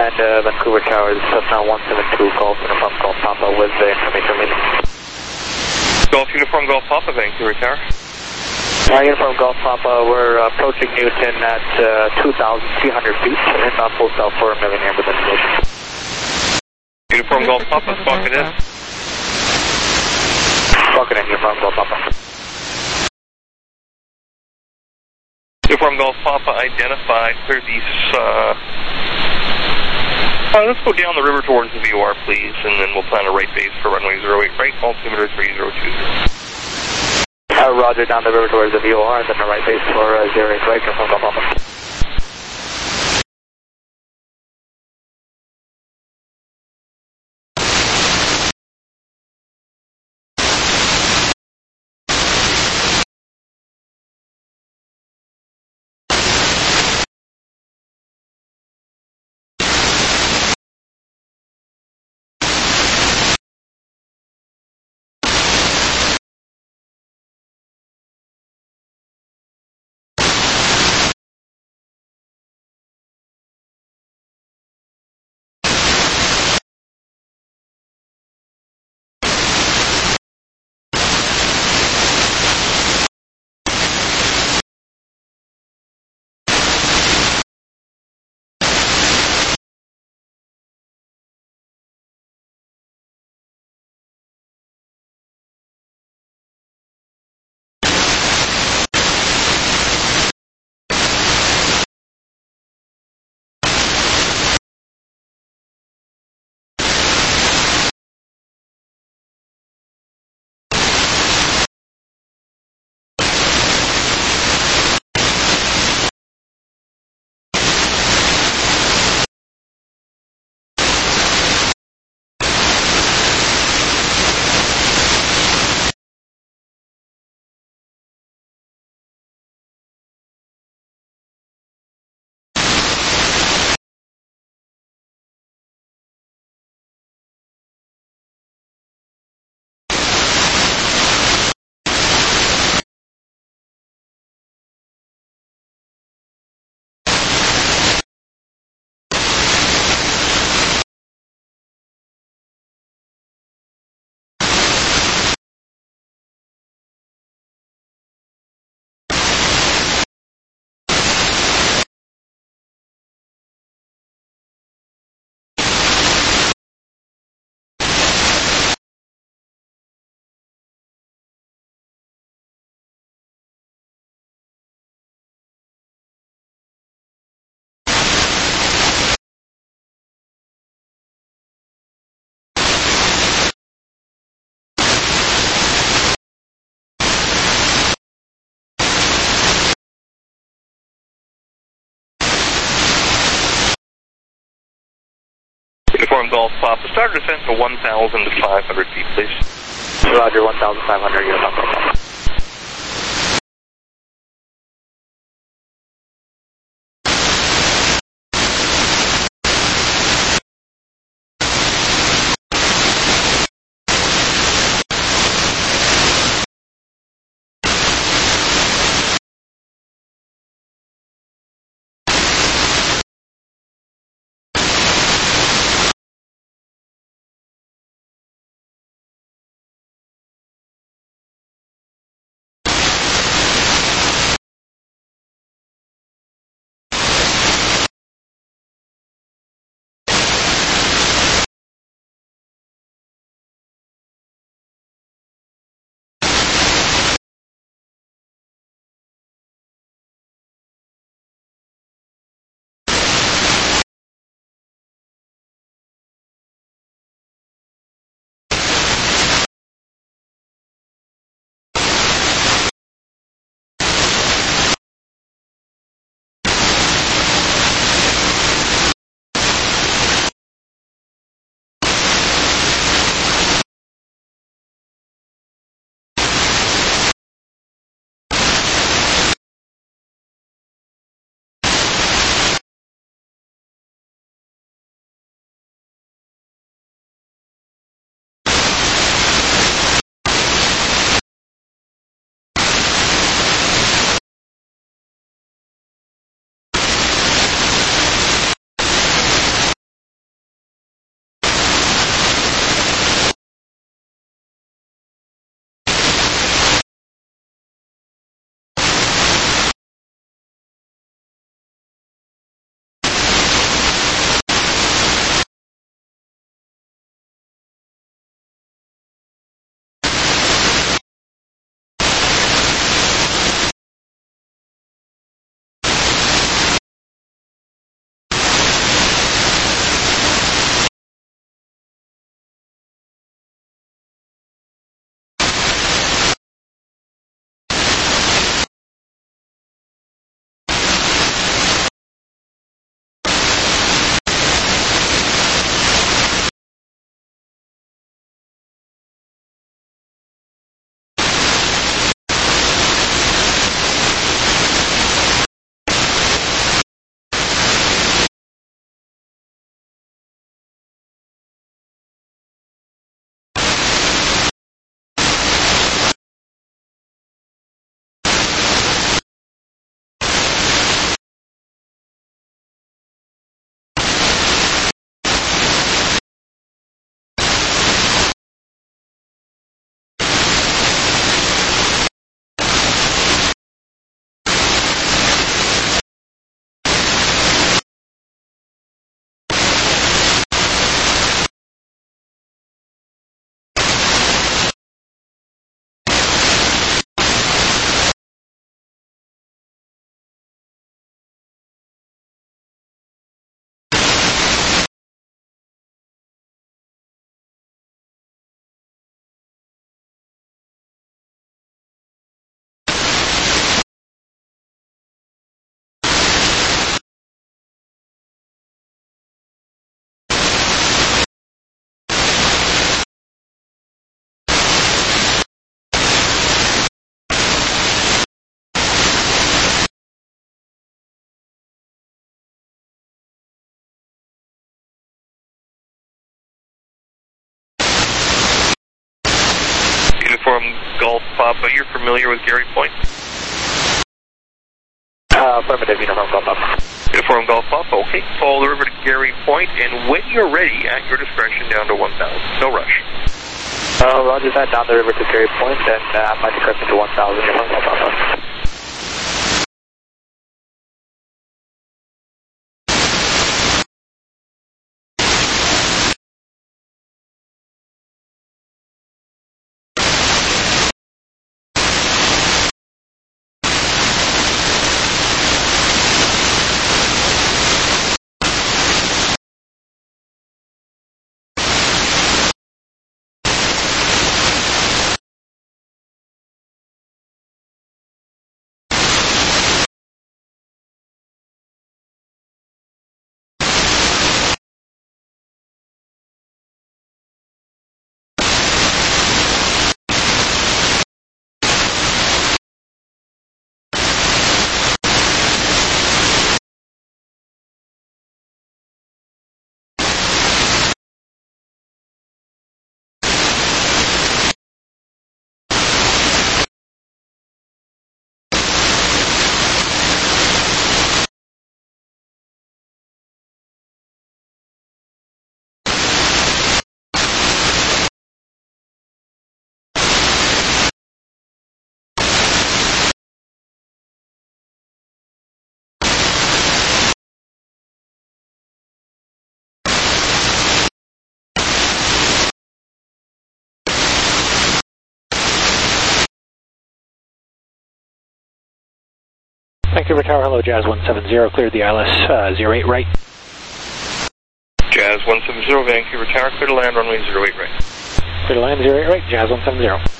and uh, Vancouver Tower, this is Cessna one seven two, Golf Uniform Golf Papa with the information leading. Golf Uniform Golf Papa, Vancouver Tower. Uh, Uniform Golf Papa, we're uh, approaching Newton at uh, two thousand three hundred feet, and not full self for a million ambulance station. Uniform Golf Papa, spark it in. Spark it in, Uniform Golf Papa. Uniform Golf Papa identified, clear these, uh, uh, let's go down the river towards the V O R, please, and then we'll plan a right base for runway zero eight right, altimeter three zero two zero. Uh, roger, down the river towards the V O R, and then the right base for uh, zero eight right, Uniform Golf Papa. Uniform Golf Papa, start descent to one thousand five hundred feet, please. Roger, one thousand five hundred, Uniform Golf Papa. Uniform Golf Papa, you're familiar with Gary Point? Uh, affirmative, Uniform Golf Papa. Uniform Golf Papa, okay. Follow the river to Gary Point, and when you're ready, at your discretion, down to one thousand. No rush. Uh, roger that, down the river to Gary Point, and uh, my discretion to one thousand, Uniform Golf Papa. Vancouver Tower, hello, Jazz one seven zero, cleared the I L S uh, zero eight right. Jazz one seven zero, Vancouver Tower, clear to land, runway zero eight right. Clear to land, zero eight right, Jazz one seven zero.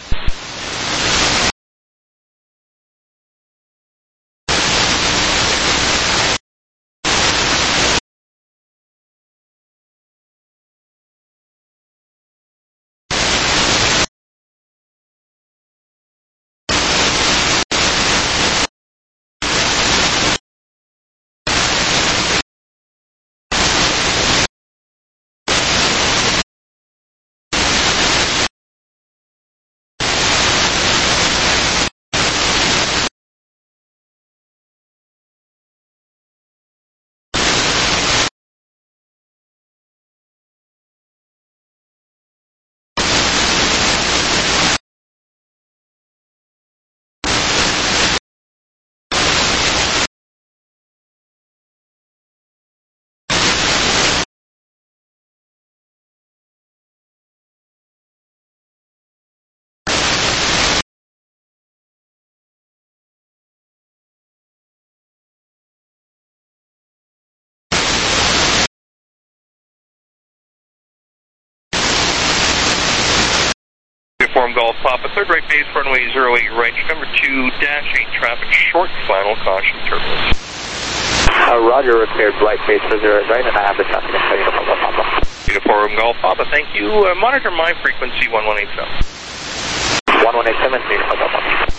Uniform Golf Papa, third right base, runway zero eight right, number two, dash eight, traffic short, final caution, turbulence. Uh, roger, cleared right base for zero eight right, and I have the traffic in Uniform Golf Papa. Uniform Golf Papa, thank you. Uh, monitor my frequency, one one eight seven. one one eight seven, Uniform Golf Papa.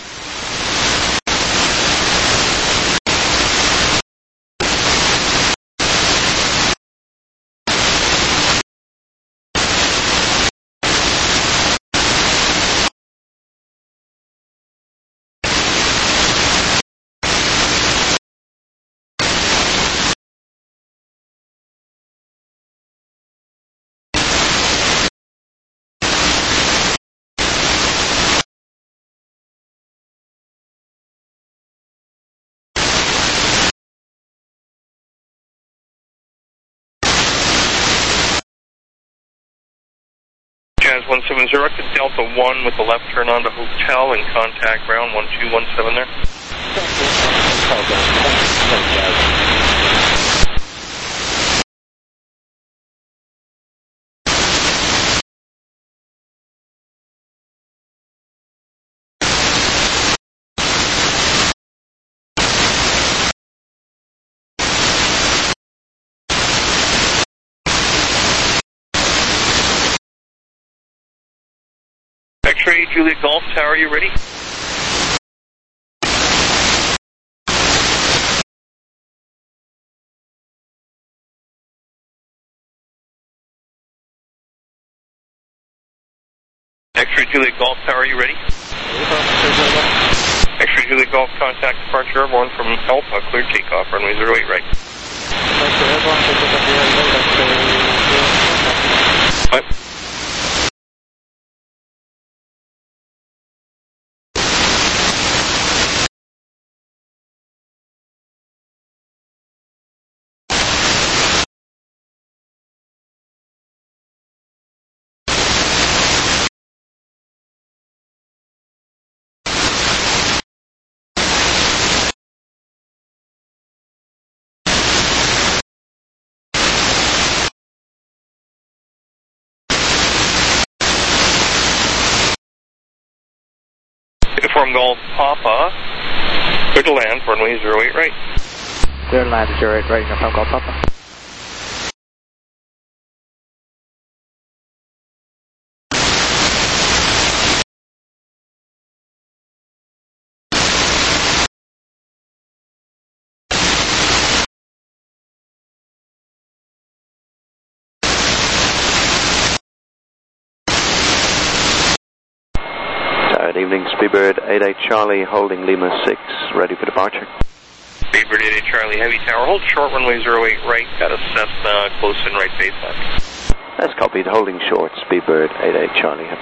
Jazz one seven zero, to Delta one with the left turn onto hotel and contact ground one two one seven there. X-ray Juliet Golf Tower, you ready? X-ray Juliet Golf Tower, are you ready? X-ray Juliet Golf, contact departure airborne from Alpha, clear takeoff, runway zero eight right. Right. Uniform Golf Papa, clear to land, runway zero eight right. Clear to land, zero eight right, Uniform Golf Papa. Good evening, Speedbird eight eight Charlie, holding Lima six, ready for departure. Speedbird eight eight Charlie, Heavy Tower, hold short, runway zero eight right, got a Cessna close in right baseline. That's copied, holding short, Speedbird eight eight Charlie, Heavy.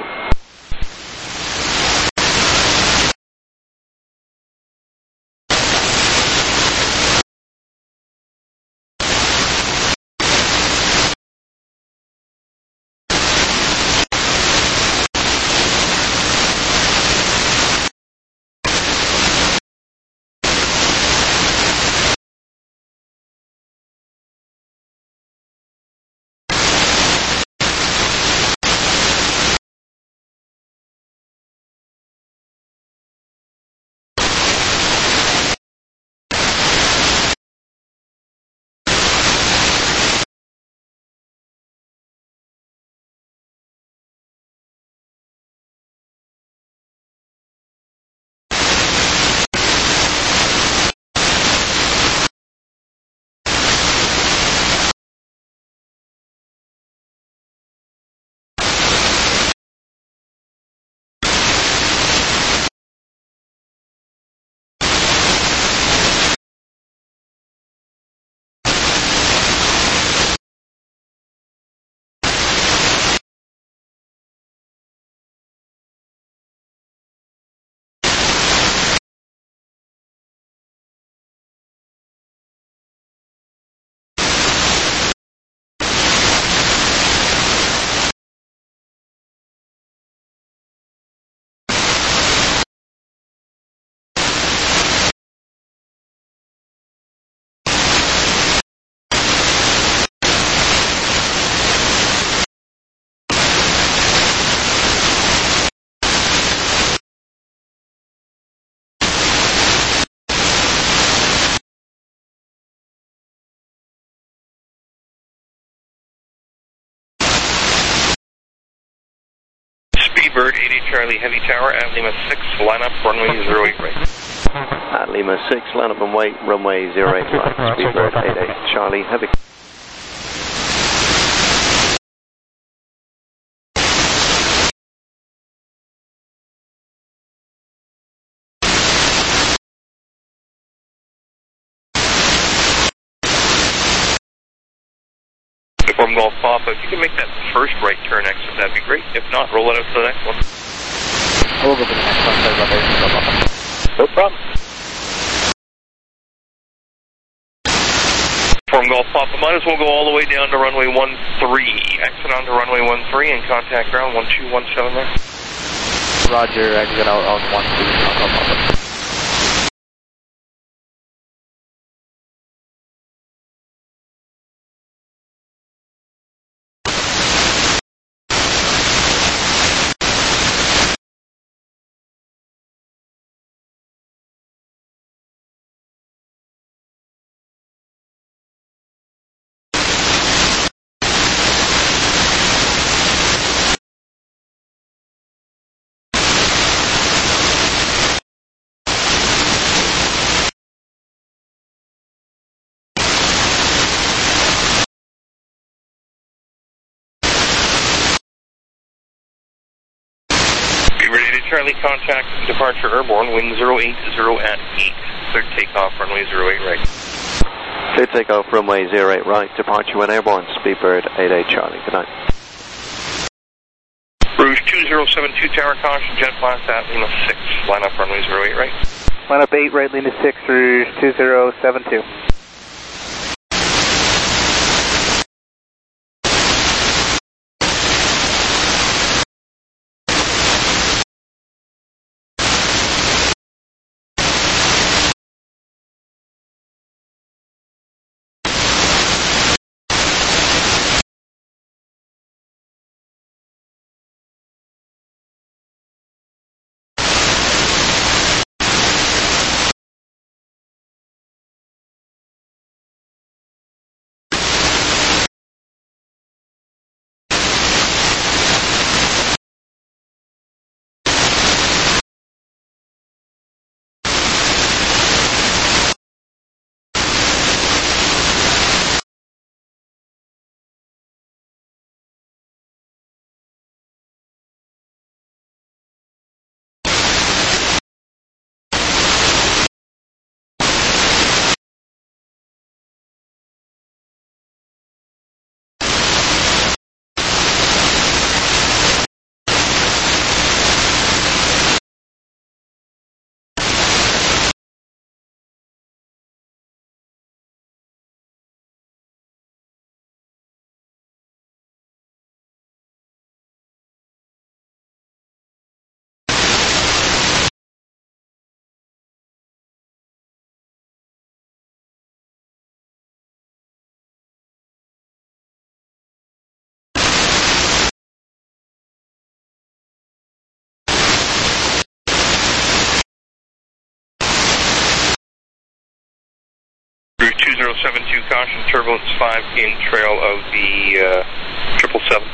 Speedbird eight eight Charlie, Heavy Tower, at Lima six, line up, runway zero eight right. At Lima six, line up and wait, runway zero eight right, Speedbird eight eight Charlie, Heavy. Uniform Golf Papa, if you can make that first right turn exit, that'd be great. If not, roll it out to the next one. We'll go to the next one, sorry about that. No problem. Uniform Golf Papa, might as well go all the way down to runway one three. Exit onto runway one three and contact ground one two one seven there. Roger, exit out on one two, Golf Papa. Charlie, contact departure airborne, wind zero eight zero at eight, clear takeoff, runway zero eight right. Clear takeoff, runway zero eight right, departure when airborne, Speedbird eight eight Charlie, good night. Rouge two zero seven two, tower caution, jet blast at Lima six, line up runway zero eight right. Line up eight right, Lima six, Rouge two zero seven two. two zero seven two, caution, turbulence five in trail of the uh, triple seven.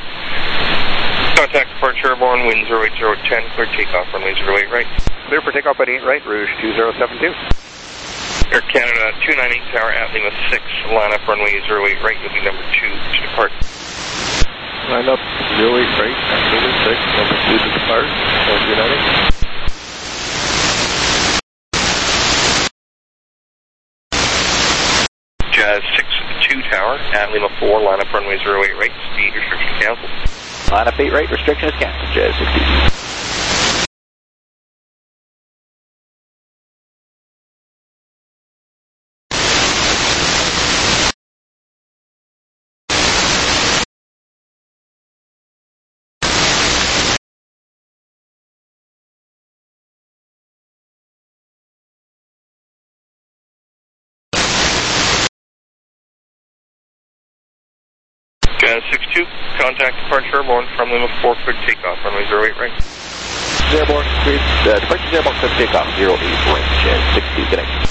Contact departure airborne, wind zero eight zero ten, clear takeoff, runway zero eight right. Clear for takeoff at eight right, Rouge two zero seven two. Air Canada two nine eight, tower at Lima six, line up runway zero eight right, you'll be number two to depart. Line up zero eight right, Lima six, number two to depart, Delta United. Jazz six two, tower at Lima four, line up runway zero eight right, speed restriction canceled. Line up eight right, restriction is canceled, Jazz six two. Jazz six two, contact departure airborne from Lima four, clear takeoff, runway zero eight right. Airborne, clear, uh, departure airborne, clear takeoff, zero eight right, Jazz six two, good night.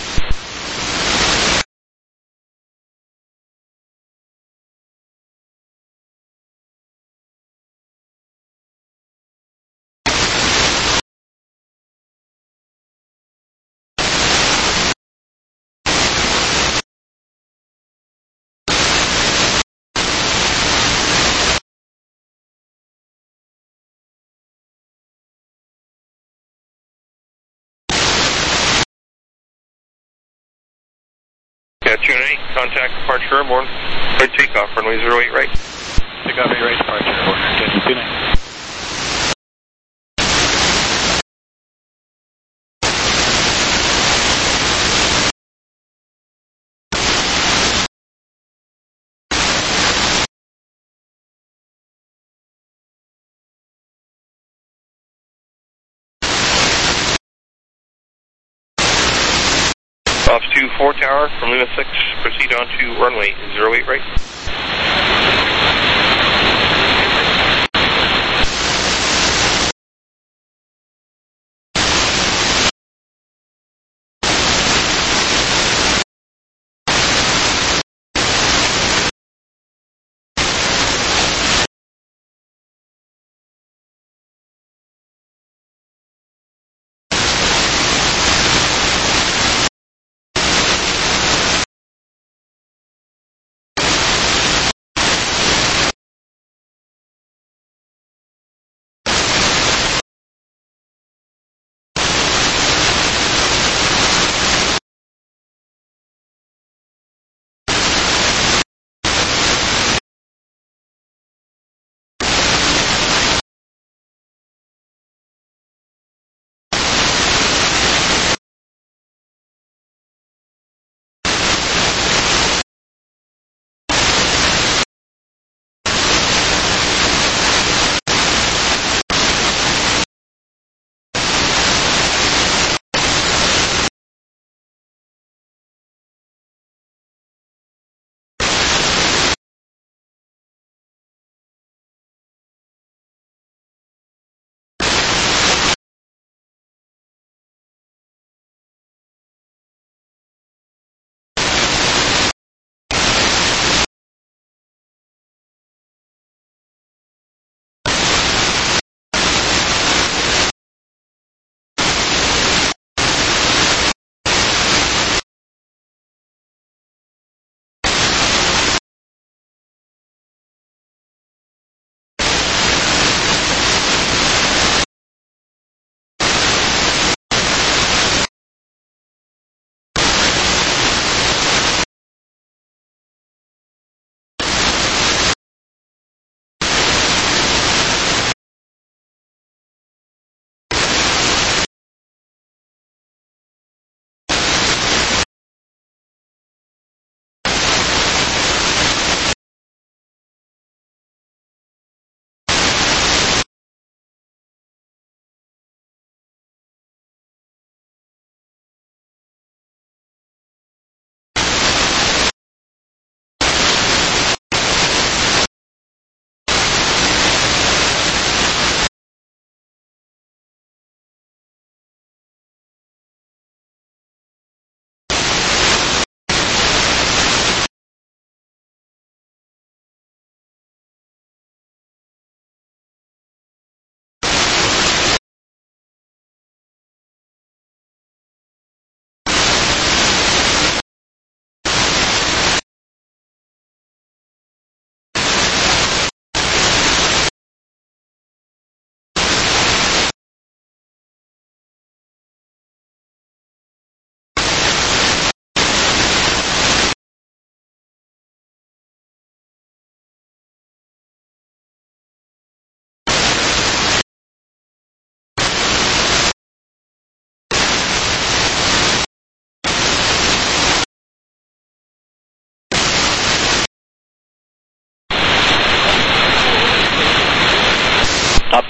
two nine eight, contact departure airborne, clear takeoff, runway zero eight right. Takeoff eight right, departure airborne, Jazz two nine. Off to four tower from Lima six, proceed on to runway zero eight right.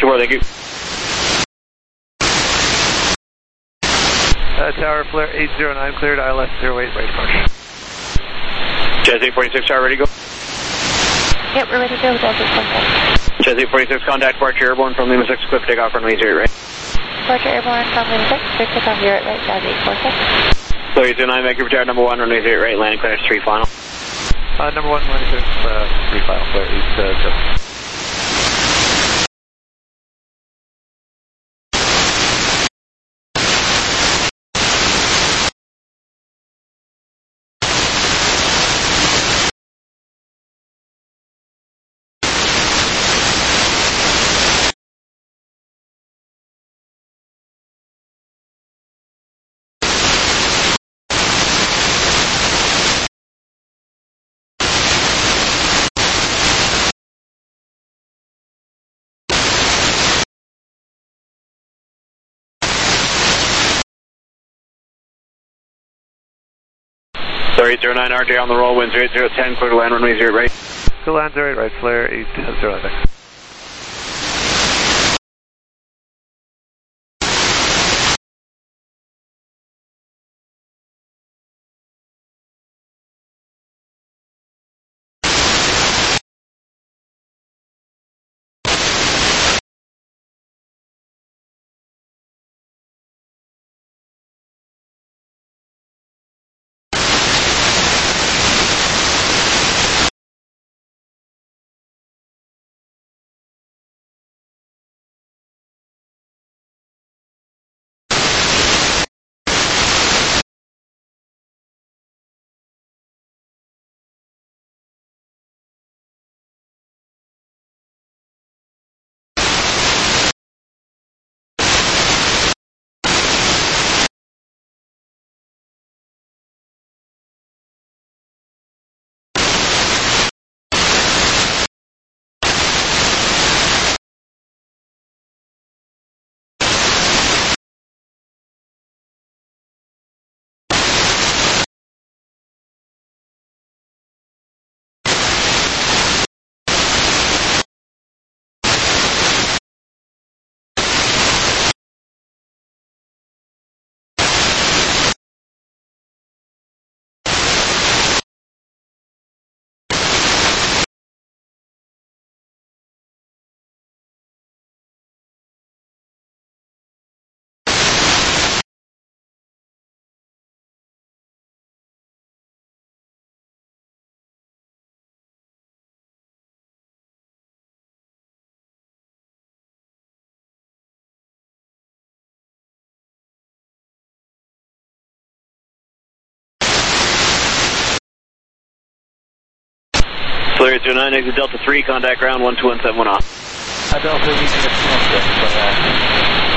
four, thank you. Uh, tower flare eight zero nine cleared, I L S zero eight, ready to push. Chaz eight forty-six, tower ready to go? Yep, we're ready to go with Delta contact. Chaz eight forty-six, contact departure airborne from Lima six, quick takeoff runway zero eight right. Departure airborne from Lima six, quick takeoff zero eight right, Jazz eight forty-six. Flare eight zero nine, Vancouver Tower number one, runway zero eight right, landing clearance three final. Uh, number one, landing clearance uh, three final, flare eight uh, zero. eight zero nine, R J on the roll, wind zero eight zero ten, clear to land runway zero right. Clear to land zero eight right, flare eight zero nine. Flare eight zero nine, exit Delta three, contact ground one two one seven one off. Uh, Delta, we can get